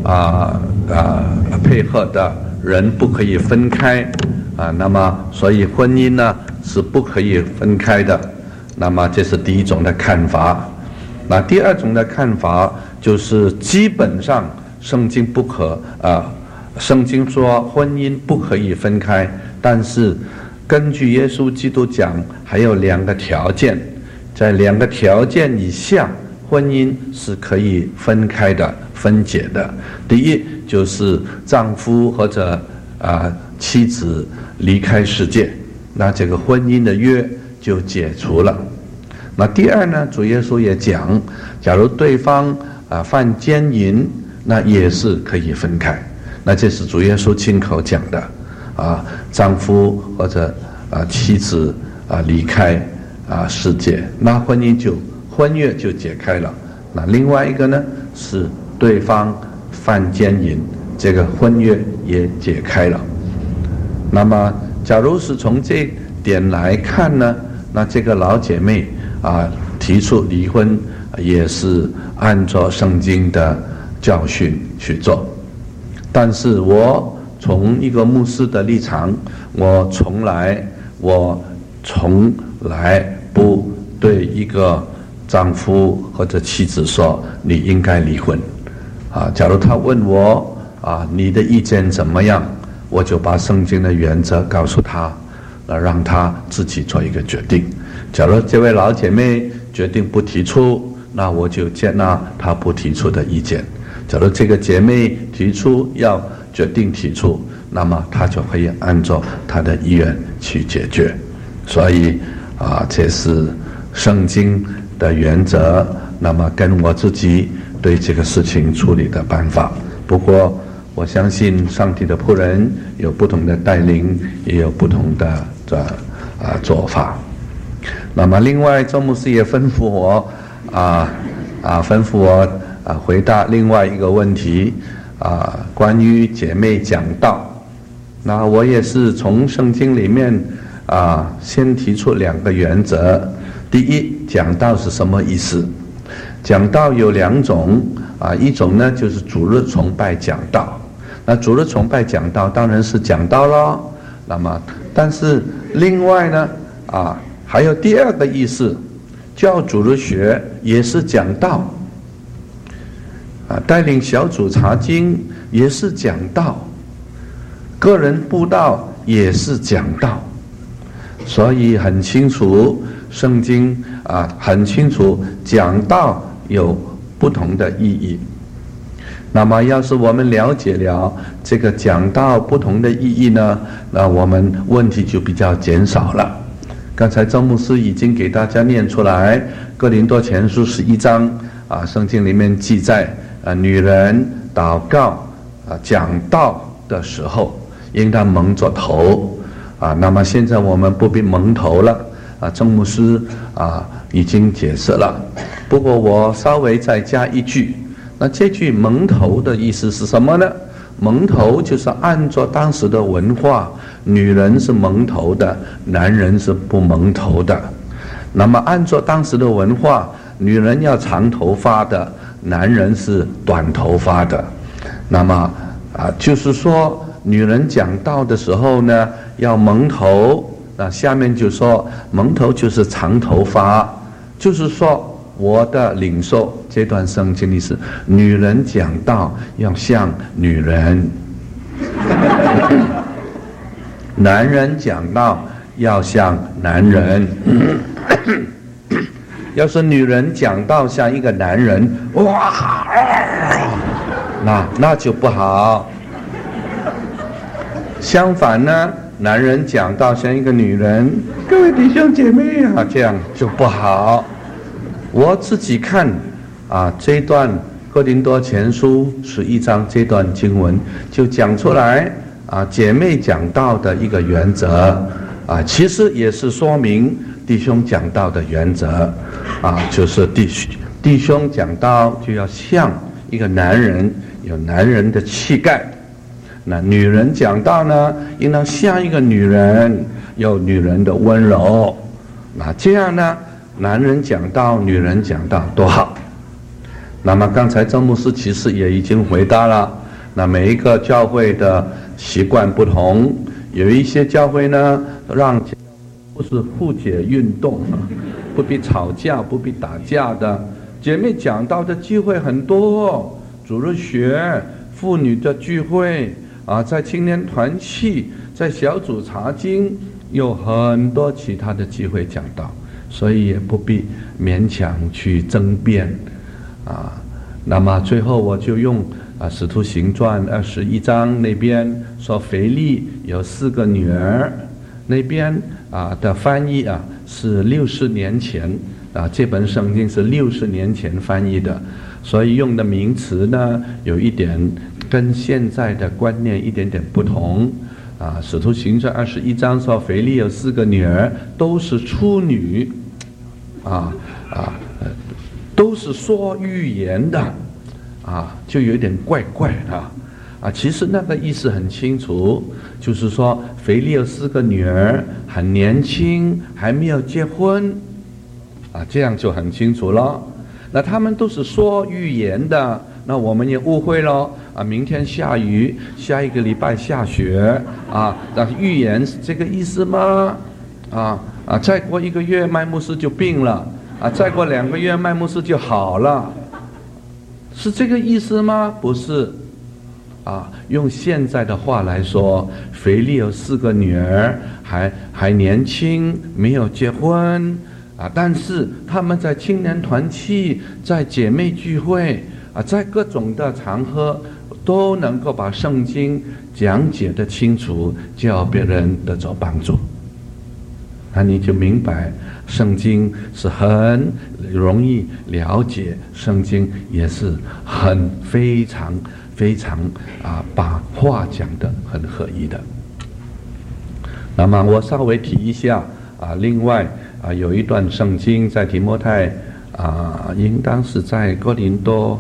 配合的人不可以分开那么所以婚姻呢是不可以分开的，那么这是第一种的看法。那第二种的看法就是基本上圣经圣经说婚姻不可以分开，但是根据耶稣基督讲还有2个条件，在2个条件以下婚姻是可以分开的分解的。第一就是丈夫或者妻子离开世界，那这个婚姻的约就解除了。那第二呢，主耶稣也讲，假如对方犯奸淫，那也是可以分开。那这是主耶稣亲口讲的丈夫或者妻子离开世界，那婚约就解开了。那另外一个呢是对方犯奸淫，这个婚约也解开了。那么假如是从这点来看呢，那这个老姐妹提出离婚也是按照圣经的教训去做。但是我从一个牧师的立场，我从来不对一个丈夫或者妻子说你应该离婚假如他问我你的意见怎么样，我就把圣经的原则告诉他，让他自己做一个决定。假如这位老姐妹决定不提出，那我就接纳她不提出的意见。假如这个姐妹决定提出，那么她就可以按照她的意愿去解决。所以这是圣经的原则，那么跟我自己对这个事情处理的办法。不过我相信上帝的仆人有不同的带领，也有不同的做法。那么另外周牧师也吩咐我回答另外一个问题关于姐妹讲道。那我也是从圣经里面先提出2个原则。第一，讲道是什么意思？讲道有2种一种呢就是主日崇拜讲道。那主日崇拜讲道当然是讲道咯，那么但是另外呢还有第2个意思，教主日学也是讲道带领小组查经也是讲道，个人布道也是讲道。所以很清楚圣经很清楚讲道有不同的意义。那么要是我们了解了这个讲道不同的意义呢，那我们问题就比较减少了。刚才周牧师已经给大家念出来，哥林多前书11章圣经里面记载女人祷告讲道的时候应当蒙着头那么现在我们不必蒙头了周牧师已经解释了。不过我稍微再加一句，那这句蒙头的意思是什么呢？蒙头就是按照当时的文化，女人是蒙头的，男人是不蒙头的。那么按照当时的文化，女人要长头发的，男人是短头发的。那么就是说女人讲道的时候呢要蒙头，那下面就说蒙头就是长头发，就是说我的领受这段圣经里是女人讲道要像女人男人讲道要像男人要是女人讲道像一个男人，哇，那就不好相反呢，男人讲道像一个女人，各位弟兄姐妹啊，这样就不好。我自己看啊，这段哥林多前书11章这段经文就讲出来啊，姐妹讲道的一个原则啊，其实也是说明弟兄讲道的原则啊，就是弟兄讲道就要像一个男人，有男人的气概。那女人讲道呢，应当像一个女人，有女人的温柔。那这样呢，男人讲道，女人讲道多好。那么刚才郑牧师其实也已经回答了，那每一个教会的习惯不同，有一些教会呢，让不是互解运动，不必吵架，不必打架的，姐妹讲道的机会很多，主日学、妇女的聚会啊，在青年团契，在小组查经，有很多其他的机会讲道，所以也不必勉强去争辩啊。那么最后我就用使徒行传21章那边说，腓利有4个女儿，那边的翻译是60年前这本圣经是60年前翻译的，所以用的名词呢有一点跟现在的观念一点点不同使徒行传21章说腓利有4个女儿，都是处女都是说预言的就有点怪怪的其实那个意思很清楚，就是说腓利有4个女儿，很年轻，还没有结婚这样就很清楚了。那他们都是说预言的，那我们也误会了明天下雨，下一个礼拜下雪那预言是这个意思吗？再过1个月麦牧师就病了再过2个月麦牧师就好了，是这个意思吗？不是用现在的话来说，腓利有4个女儿，还年轻，没有结婚但是他们在青年团契，在姐妹聚会在各种的场合都能够把圣经讲解得清楚，叫别人得着帮助。那你就明白圣经是很容易了解，圣经也是非常把话讲得很合意的。那么我稍微提一下另外有一段圣经在提摩太应当是在哥林多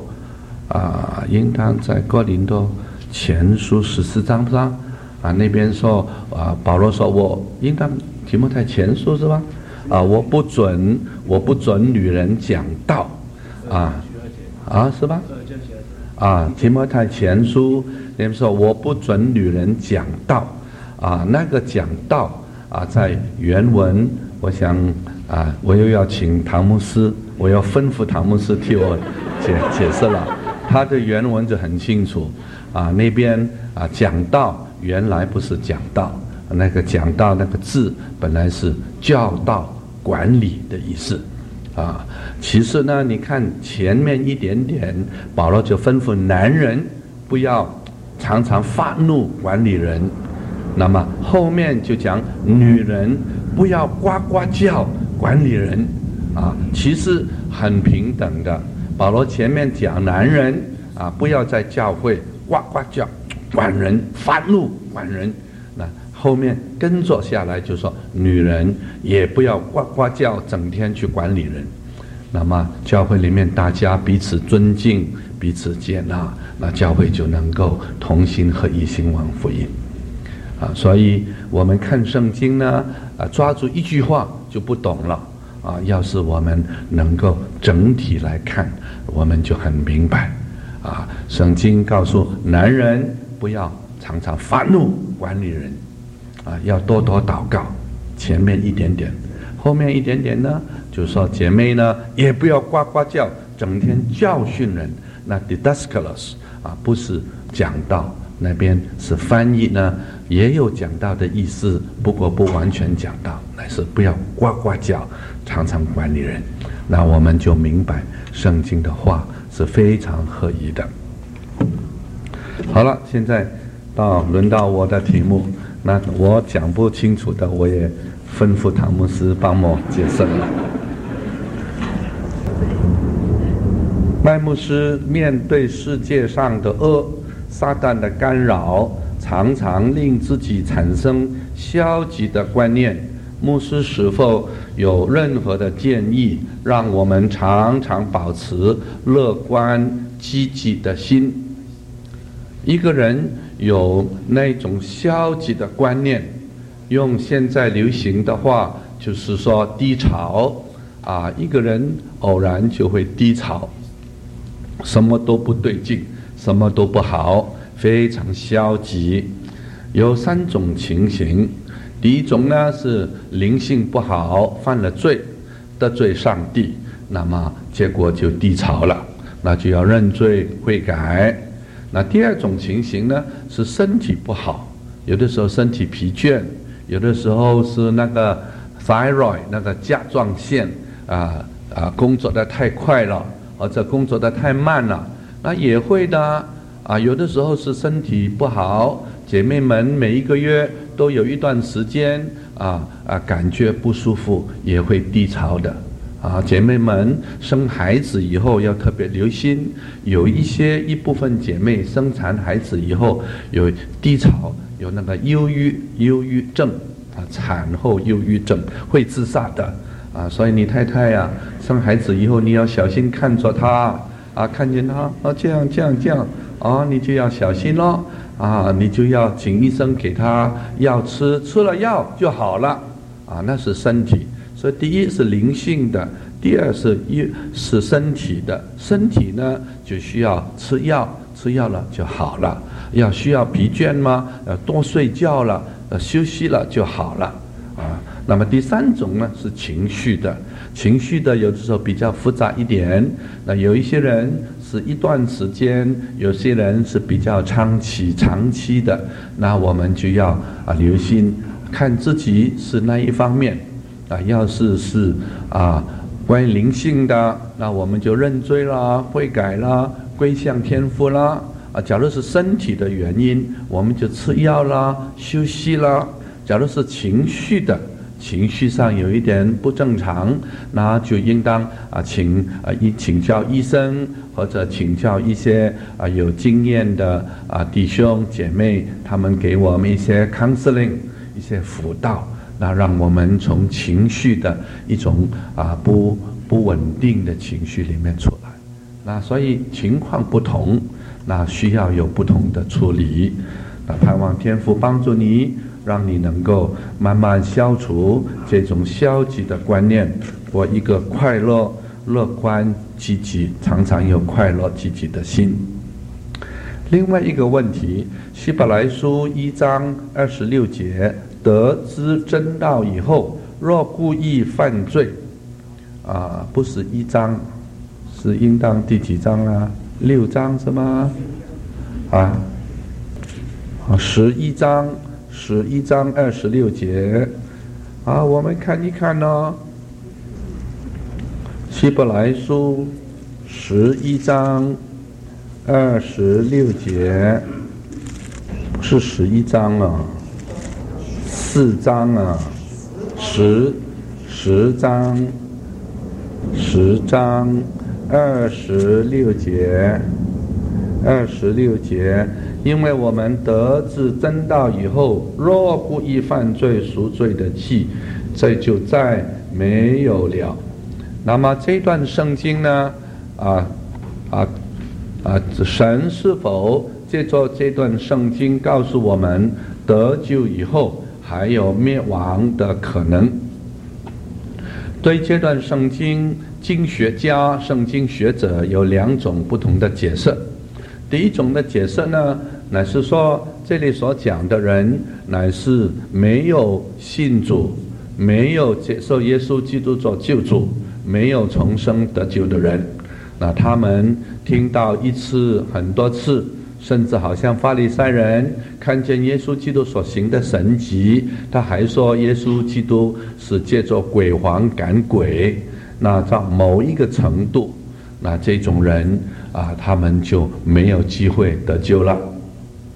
前书14章上那边说保罗说我应当提摩太前书是吧我不准女人讲道是吧提摩太前书那边说我不准女人讲道那个讲道在原文我想我又要请唐牧师，我要吩咐唐牧师替我解释了，他的原文就很清楚那边讲道原来不是讲道，那个讲道那个字本来是教导管理的意思其实呢你看前面一点点保罗就吩咐男人不要常常发怒管理人，那么后面就讲女人不要呱呱叫管理人其实很平等的。保罗前面讲男人不要在教会呱呱叫管人，发怒管人，那后面跟着下来就说女人也不要呱呱叫整天去管理人。那么教会里面大家彼此尊敬，彼此接纳，那教会就能够同心合一兴旺福音所以我们看圣经呢抓住一句话就不懂了要是我们能够整体来看，我们就很明白圣经告诉男人不要常常发怒管理人要多多祷告，前面一点点，后面一点点呢就说姐妹呢也不要呱呱叫整天教训人，那 didaskalos 不是讲道，那边是翻译呢也有讲道的意思，不过不完全讲道，乃是不要呱呱叫常常管理人。那我们就明白圣经的话是非常合宜的。好了，现在轮到我的题目，那我讲不清楚的，我也吩咐唐牧师帮我解释了。麦牧师面对世界上的恶、撒旦的干扰，常常令自己产生消极的观念。牧师是否有任何的建议，让我们常常保持乐观积极的心？一个人有那种消极的观念，用现在流行的话就是说低潮啊，一个人偶然就会低潮，什么都不对劲，什么都不好，非常消极。有3种情形。第一种呢是灵性不好，犯了罪，得罪上帝，那么结果就低潮了，那就要认罪悔改。那第二种情形呢是身体不好，有的时候身体疲倦，有的时候是那个 thyroid 那个甲状腺工作的太快了，或者工作的太慢了，那也会的有的时候是身体不好，姐妹们每一个月都有一段时间感觉不舒服，也会低潮的姐妹们生孩子以后要特别留心，有一部分姐妹生产孩子以后有低潮，有那个忧郁症产后忧郁症会自杀的所以你太太生孩子以后你要小心看着她看见她这样你就要小心咯你就要请医生给他药吃了药就好了那是身体。所以第一是灵性的，第二是身体的。身体呢就需要吃药了就好了。需要疲倦吗？多睡觉了，休息了就好了那么第3种呢是情绪的。情绪的有的时候比较复杂一点，那有一些人是一段时间，有些人是比较长期的，那我们就要留心看自己是那一方面要是关于灵性的，那我们就认罪啦，悔改啦，归向天父啦假如是身体的原因，我们就吃药啦，休息啦。假如是情绪上有一点不正常，那就应当请教医生，或者请教一些有经验的弟兄姐妹，他们给我们一些 counseling 一些辅导，那让我们从情绪的一种不稳定的情绪里面出来。那所以情况不同，那需要有不同的处理。那盼望天父帮助你，让你能够慢慢消除这种消极的观念，过一个快乐、乐观、积极，常常有快乐、积极的心。另外一个问题，希伯来书1章26节，得知真道以后，若故意犯罪，不是1章，是应当第几章6章是吗？11章26节我们看一看希伯来书11章26节，不是11章4章10章26节，因为我们得知真道以后，若故意犯罪，赎罪的祭，这就再没有了。那么这段圣经呢神是否借着这段圣经告诉我们，得救以后还有灭亡的可能？对这段圣经，经学家、圣经学者有2种不同的解释。第一种的解释呢，乃是说这里所讲的人乃是没有信主，没有接受耶稣基督做救主，没有重生得救的人。那他们听到1次很多次，甚至好像法利赛人看见耶稣基督所行的神迹，他还说耶稣基督是借着鬼王赶鬼。那到某一个程度，那这种人他们就没有机会得救了。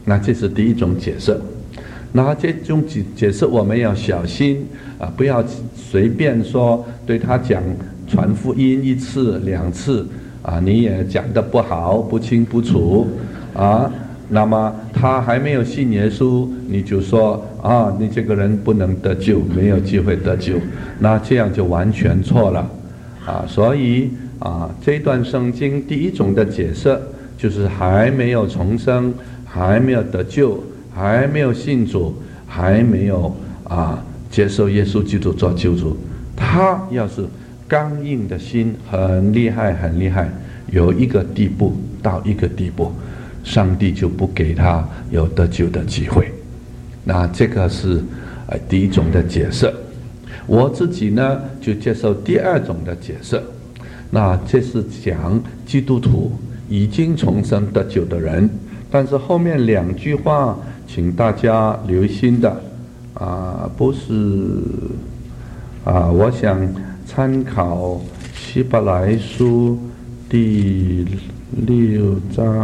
那这是第一种解释。那这种解释我们要小心啊，不要随便说对他讲传福音1次2次啊，你也讲得不好，不清不楚啊。那么他还没有信耶稣，你就说啊，你这个人不能得救，没有机会得救，那这样就完全错了啊。所以啊，这段圣经第一种的解释就是还没有重生，还没有得救，还没有信主，还没有接受耶稣基督做救主。他要是刚硬的心很厉害很厉害，有一个地步到一个地步，上帝就不给他有得救的机会。那这个是第一种的解释。我自己呢就接受第二种的解释，那这是讲基督徒已经重生得救的人，但是后面2句话请大家留心的不是我想参考希伯来书第6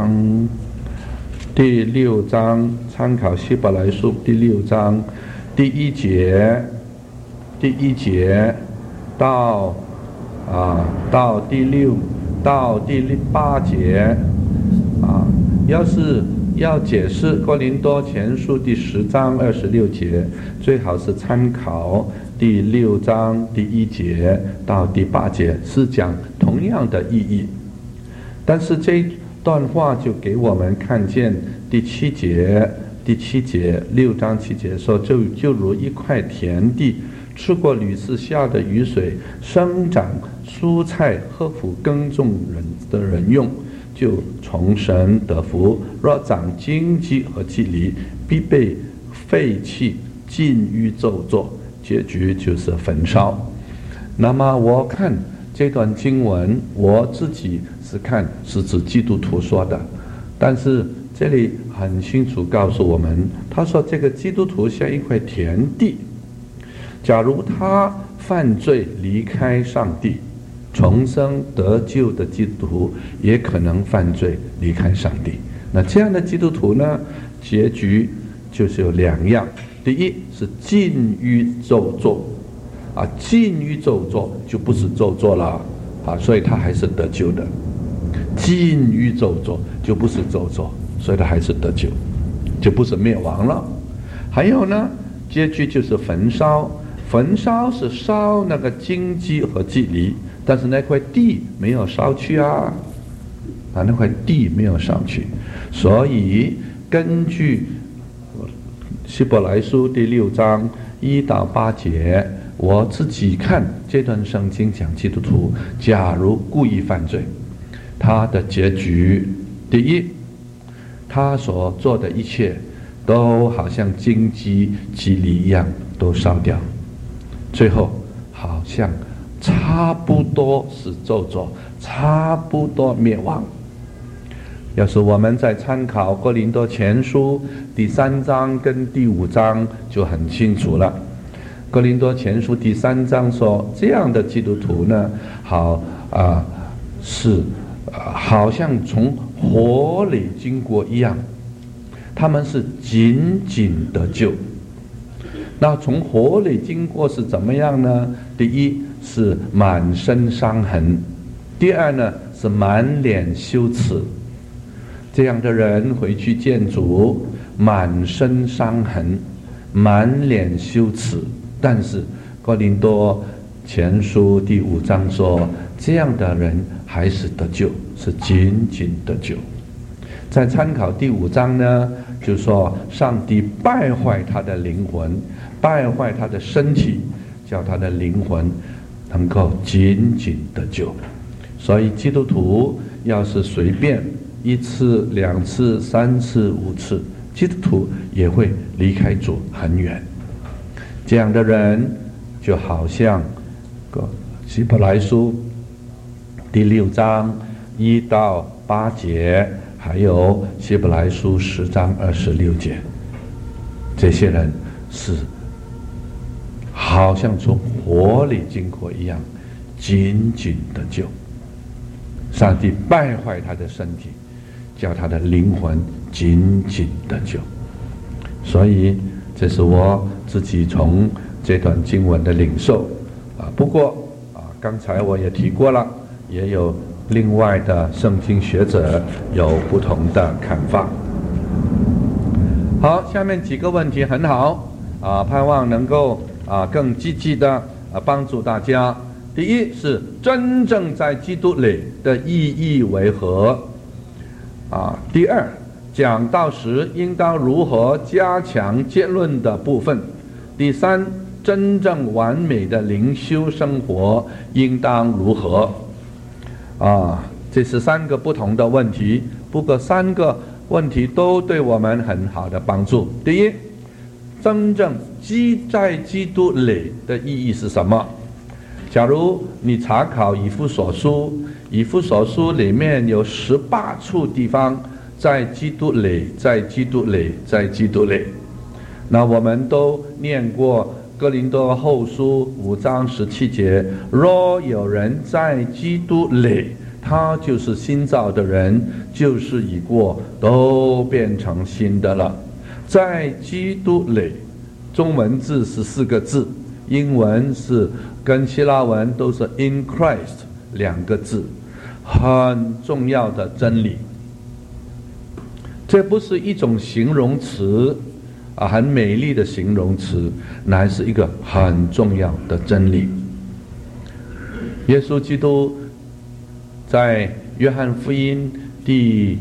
章，参考希伯来书第6章第1节到第8节要是要解释哥林多前书第10章26节，最好是参考第6章第1节到第8节，是讲同样的意义。但是这段话就给我们看见第7节6章7节说，就如一块田地，吃过屡次下的雨水，生长蔬菜，合乎耕种人的人用，就从神得福；若长荆棘和蒺藜，必被废弃，尽于咒詛，结局就是焚烧。那么我看这段经文，我自己是看是指基督徒说的，但是这里很清楚告诉我们，他说这个基督徒像一块田地，假如他犯罪离开上帝，重生得救的基督徒也可能犯罪离开上帝。那这样的基督徒呢，结局就是有2样。第一是尽于咒詛尽于咒詛就不是咒詛了所以他还是得救的。尽于咒詛就不是咒诅，所以他还是得救，就不是灭亡了。还有呢，结局就是焚烧。焚烧是烧那个荆棘和蒺藜，但是那块地没有烧去那块地没有烧去。所以根据希伯来书第6章1到8节，我自己看这段圣经讲基督徒假如故意犯罪，他的结局，第一，他所做的一切都好像荆棘蒺藜一样都烧掉，最后好像差不多是咒诅，差不多灭亡。要是我们在参考哥林多前书第3章跟第5章就很清楚了。哥林多前书第3章说，这样的基督徒呢，好像从火里经过一样，他们是仅仅得救。那从火里经过是怎么样呢？第一是满身伤痕，第二呢是满脸羞耻。这样的人回去见主，满身伤痕，满脸羞耻。但是哥林多前书第5章说，这样的人还是得救，是仅仅得救。再参考第5章呢，就说上帝败坏他的灵魂，败坏他的身体，叫他的灵魂能够仅仅得救。所以基督徒要是随便1次2次3次5次，基督徒也会离开主很远。这样的人就好像希伯来书第6章1到8节，还有希伯来书10章26节，这些人是好像从火里经过一样，仅仅得救。上帝败坏他的身体，叫他的灵魂紧紧的救。所以这是我自己从这段经文的领受不过刚才我也提过了，也有另外的圣经学者有不同的看法。好，下面几个问题很好盼望能够更积极的帮助大家。第一是真正在基督里的意义为何第二，讲道时应当如何加强结论的部分。第三，真正完美的灵修生活应当如何这是3个不同的问题，不过3个问题都对我们很好的帮助。第一，真正在基督里的意义是什么？假如你查考以弗所书，以弗所书里面有18处地方在基督里，在基督里，在基督里。那我们都念过哥林多后书5章17节，若有人在基督里，他就是新造的人，旧事已过，都变成新的了。在基督里，中文字是4个字，英文是跟希腊文都是 in Christ 2个字，很重要的真理。这不是一种形容词很美丽的形容词，乃是一个很重要的真理。耶稣基督在约翰福音第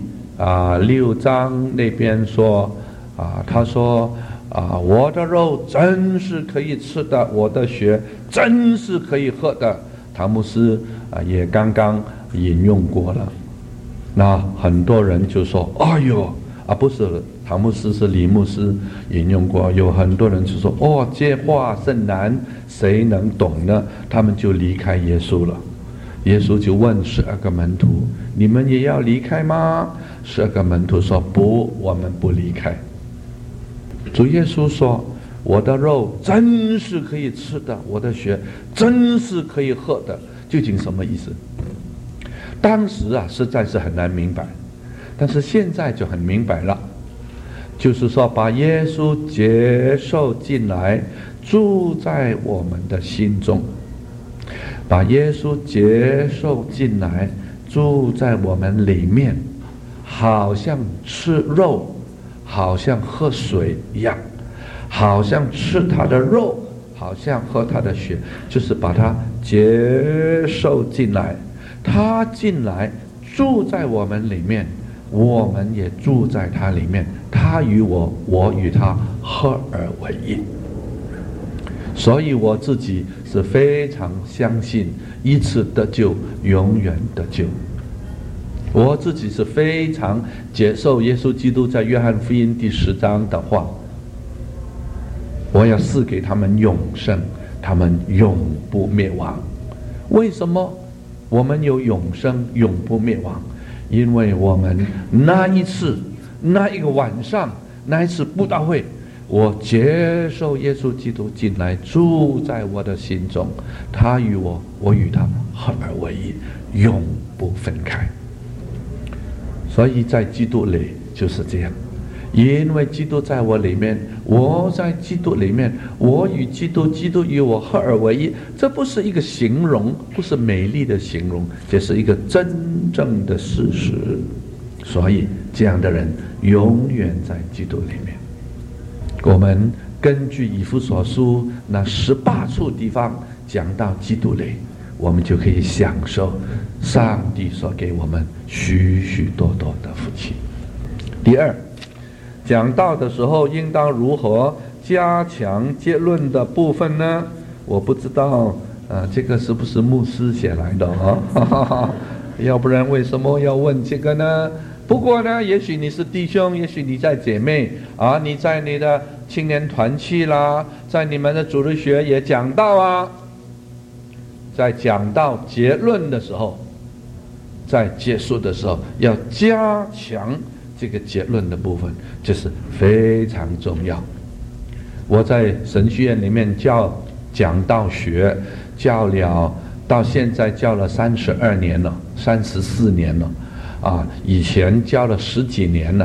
6章那边说他说我的肉真是可以吃的，我的血真是可以喝的。唐牧师也刚刚引用过了。那很多人就说哎呦不是唐牧师，是李牧师引用过。有很多人就说这话甚难，谁能懂呢？他们就离开耶稣了。耶稣就问12个门徒，你们也要离开吗？12个门徒说不，我们不离开。主耶稣说我的肉真是可以吃的，我的血真是可以喝的，究竟什么意思？当时实在是很难明白，但是现在就很明白了。就是说把耶稣接受进来，住在我们的心中。把耶稣接受进来，住在我们里面，好像吃肉，好像喝水一样，好像吃他的肉，好像喝他的血，就是把他接受进来。他进来住在我们里面，我们也住在他里面，他与我，我与他合而为一。所以我自己是非常相信一次得救，永远得救。我自己是非常接受耶稣基督在约翰福音第10章的话，我要赐给他们永生，他们永不灭亡。为什么我们有永生，永不灭亡？因为我们那一个晚上，那一次布道会，我接受耶稣基督进来，住在我的心中，他与我，我与他合而为一，永不分开。所以在基督里就是这样，因为基督在我里面，我在基督里面，我与基督，基督与我合而为一。这不是一个形容，不是美丽的形容，这是一个真正的事实。所以这样的人永远在基督里面。我们根据以弗所书那18处地方讲到基督里，我们就可以享受上帝所给我们许许多多的福气。第二，讲道的时候应当如何加强结论的部分呢？我不知道这个是不是牧师写来的要不然为什么要问这个呢？不过呢，也许你是弟兄，也许你在姐妹你在你的青年团契啦，在你们的主日学也讲道在讲到结论的时候，在结束的时候要加强这个结论的部分，这是非常重要。我在神学院里面教讲道学，教了到现在教了34年了，以前教了10几年了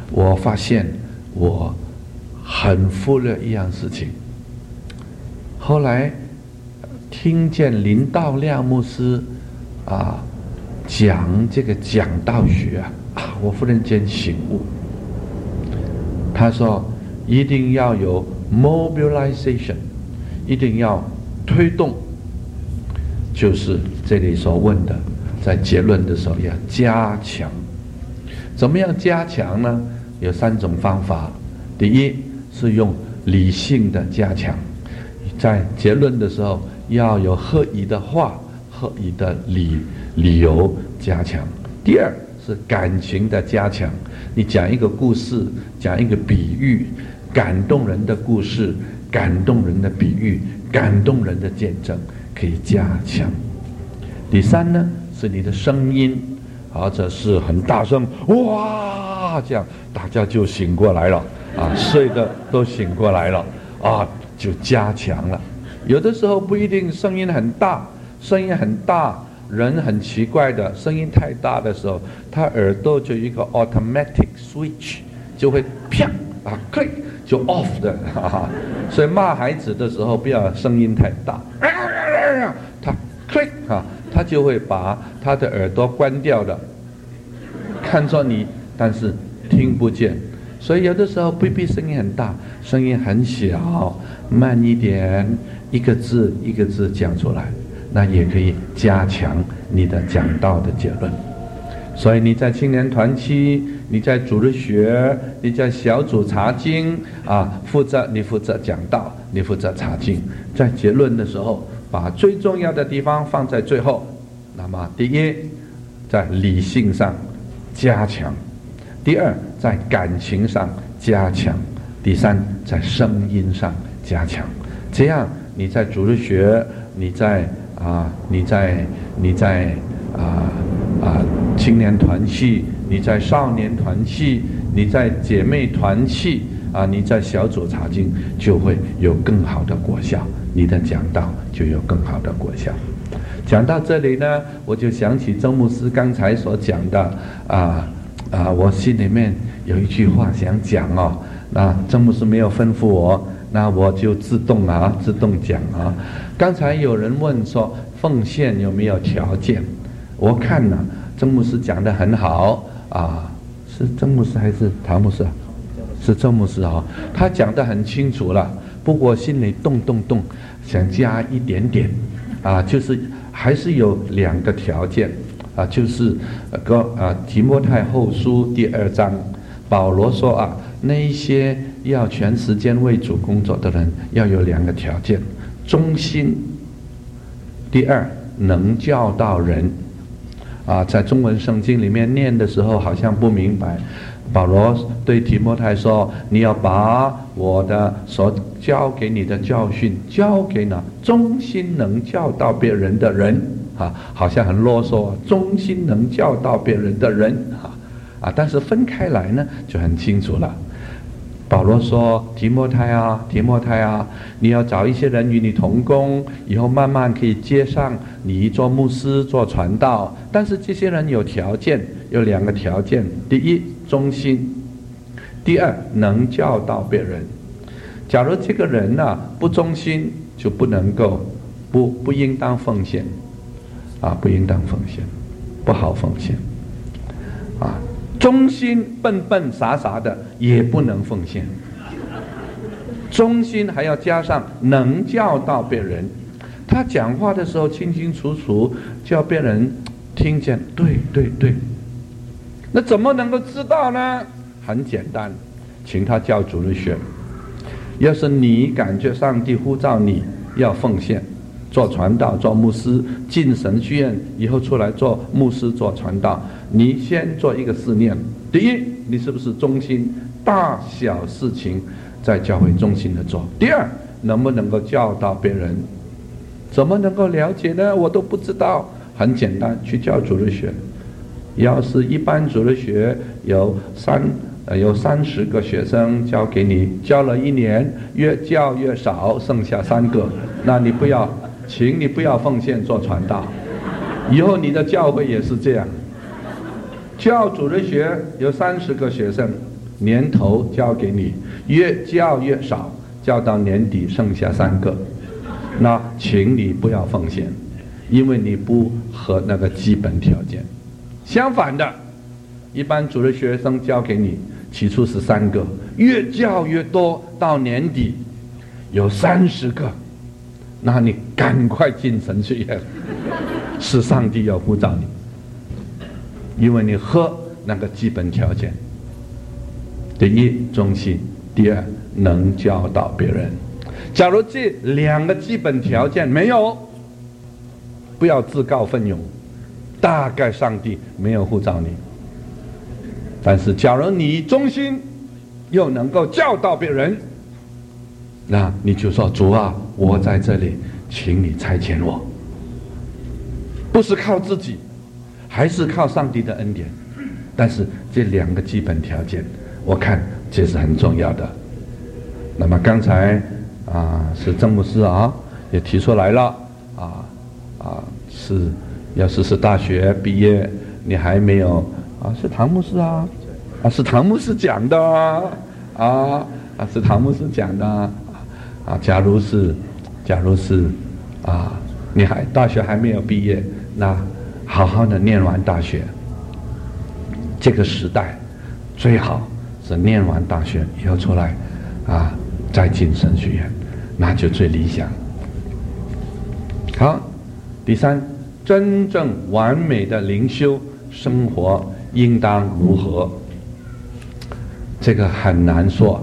我发现我很忽略一样事情。后来听见林道亮牧师讲这个讲道学我忽然间醒悟。他说一定要有 mobilization， 一定要推动，就是这里所问的，在结论的时候要加强。怎么样加强呢？有3种方法。第一是用理性的加强，在结论的时候要有合宜的话、合宜的理由加强。第二是感情的加强，你讲一个故事，讲一个比喻，感动人的故事，感动人的比喻，感动人的见证，可以加强。第三呢是你的声音，或者是很大声，哇，这样大家就醒过来了睡的都醒过来了就加强了。有的时候不一定声音很大，人很奇怪的，声音太大的时候，他耳朵就有一个 automatic switch， 就会啪click 就 off 的所以骂孩子的时候不要声音太大，他 click 他就会把他的耳朵关掉的，看着你但是听不见。所以有的时候不必声音很大，声音很小，慢一点，一个字一个字讲出来，那也可以加强你的讲道的结论。所以你在青年团契，你在主日学，你在小组查经你负责讲道，你负责查经，在结论的时候把最重要的地方放在最后。那么第一，在理性上加强；第二，在感情上加强；第三，在声音上加强。这样你在主日学，你在青年团契，你在少年团契，你在姐妹团契你在小组查经，就会有更好的果效，你的讲道就有更好的果效。讲到这里呢，我就想起周牧师刚才所讲的我心里面有一句话想讲那周牧师没有吩咐我，那我就自动讲刚才有人问说奉献有没有条件，我看呢周牧师讲得很好是周牧师还是唐牧师是周牧师他讲得很清楚了，不过心里动想加一点点就是还是有2个条件就是提摩太后书第2章，保罗说那一些要全时间为主工作的人要有2个条件：忠心，第二能教导人在中文圣经里面念的时候好像不明白，保罗对提摩太说，你要把我的所教给你的教训交给那忠心能教导别人的人好像很啰嗦忠心能教导别人的人但是分开来呢就很清楚了。保罗说提摩太啊，你要找一些人与你同工，以后慢慢可以接上你做牧师做传道，但是这些人有条件，有2个条件：第一忠心，第二能教导别人。假如这个人不忠心，就不能够不应当奉献不应当奉献，不好奉献忠心笨傻的也不能奉献，忠心还要加上能教导别人。他讲话的时候清清楚楚，叫别人听见对。那怎么能够知道呢？很简单，请他教主日学。要是你感觉上帝呼召你要奉献，做传道做牧师，进神学院以后出来做牧师做传道，你先做一个思念：第一，你是不是忠心，大小事情在教会忠心的做；第二，能不能够教导别人。怎么能够了解呢？我都不知道。很简单，去教主日学。要是一般主日学有30个学生交给你，教了1年，越教越少，剩下3个，那你不要，请你不要奉献做传道。以后你的教会也是这样，教主日学有30个学生， 年头交给你，越交越少，交到年底剩下3个，那请你不要奉献，因为你不合那个基本条件。相反的，一般主日学生交给你，起初是3个，越交越多，到年底有30个，那你赶快进神学院，是上帝要呼召你，因为你合那个基本条件。第一，忠心；第二，能教导别人。假如这2个基本条件没有，不要自告奋勇，大概上帝没有呼召你。但是假如你忠心又能够教导别人，那你就说，主啊，我在这里，请你差遣我，不是靠自己，还是靠上帝的恩典。但是这2个基本条件，我看这是很重要的。那么刚才是郑牧师也提出来了，是要是大学毕业你还没有是唐牧师是唐牧师讲的是唐牧师讲的假如是你大学还没有毕业，那好好的念完大学。这个时代最好是念完大学以后出来再进神学院，那就最理想。好，第3，真正完美的灵修生活应当如何？这个很难说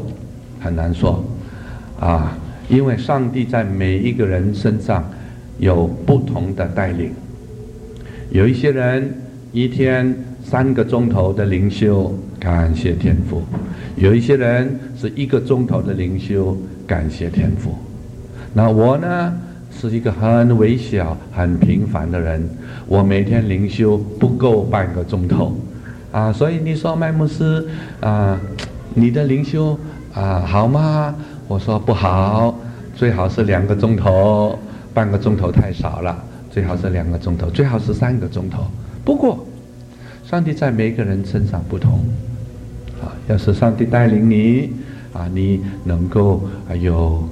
因为上帝在每一个人身上有不同的带领。有一些人一天3个钟头的灵修，感谢天父；有一些人是1个钟头的灵修，感谢天父。那我呢，是一个很微小很平凡的人，我每天灵修不够半个钟头所以你说麦牧师你的灵修好吗？我说不好，最好是2个钟头，半个钟头太少了，最好是2个钟头，最好是3个钟头。不过上帝在每个人身上不同要是上帝带领你你能够有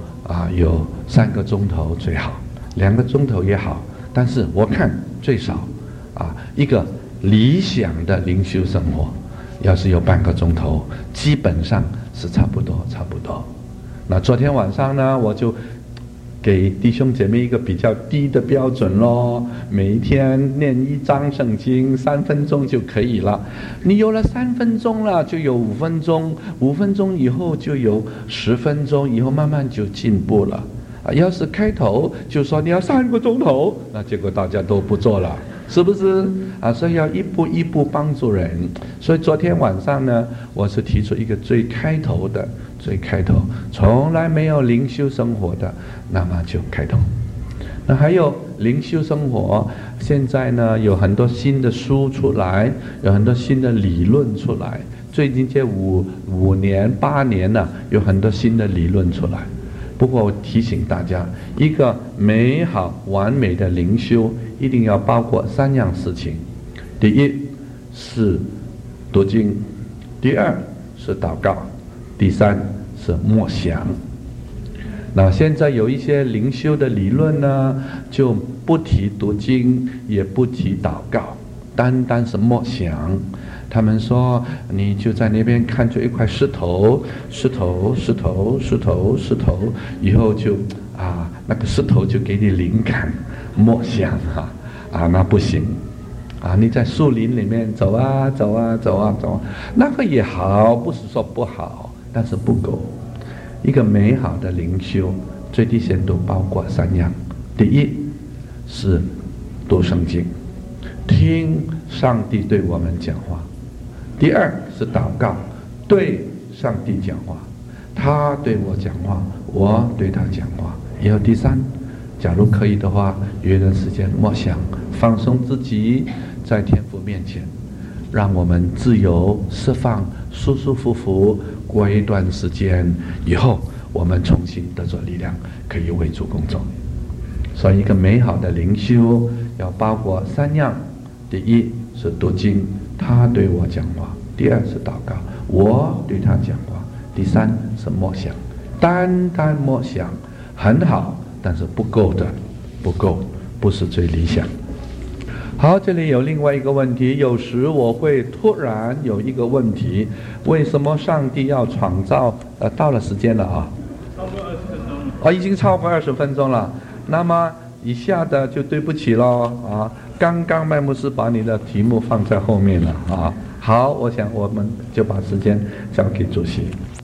3个钟头最好，2个钟头也好，但是我看最少一个理想的灵修生活，要是有半个钟头，基本上是差不多。那昨天晚上呢，我就给弟兄姐妹一个比较低的标准咯，每一天念1章圣经3分钟就可以了。你有了3分钟了，就有5分钟，5分钟以后就有10分钟，以后慢慢就进步了。要是开头就说你要3个钟头，那结果大家都不做了，是不是所以要一步一步帮助人。所以昨天晚上呢，我是提出一个最开头从来没有灵修生活的，那么就开头。那还有灵修生活，现在呢有很多新的书出来，有很多新的理论出来，最近这5年8年呢，有很多新的理论出来。不过我提醒大家，一个美好完美的灵修一定要包括3样事情。第一是读经，第2是祷告，第3是默想。那现在有一些灵修的理论呢，就不提读经，也不提祷告，单单是默想。他们说你就在那边看着一块石头，以后就那个石头就给你灵感，默想那不行你在树林里面走那个也好，不是说不好，但是不够。一个美好的灵修最低限度包括3样。第一是读圣经，听上帝对我们讲话。第2是祷告，对上帝讲话，他对我讲话，我对他讲话。也有第3，假如可以的话，约段时间默想，放松自己，在天父面前，让我们自由释放，舒舒服服过一段时间以后，我们重新得着力量，可以为主工作。所以一个美好的灵修要包括3样。第一是读经，他对我讲话； 第二是祷告，我对他讲话。第三是默想，单单默想很好，但是不够的，不够，不是最理想。好，这里有另外一个问题，有时我会突然有一个问题，为什么上帝要创造？到了时间了啊，超过20分钟了。已经超过20分钟了。那么以下的就对不起咯啊，刚刚麦牧师把你的题目放在后面了啊。好，我想我们就把时间交给主席。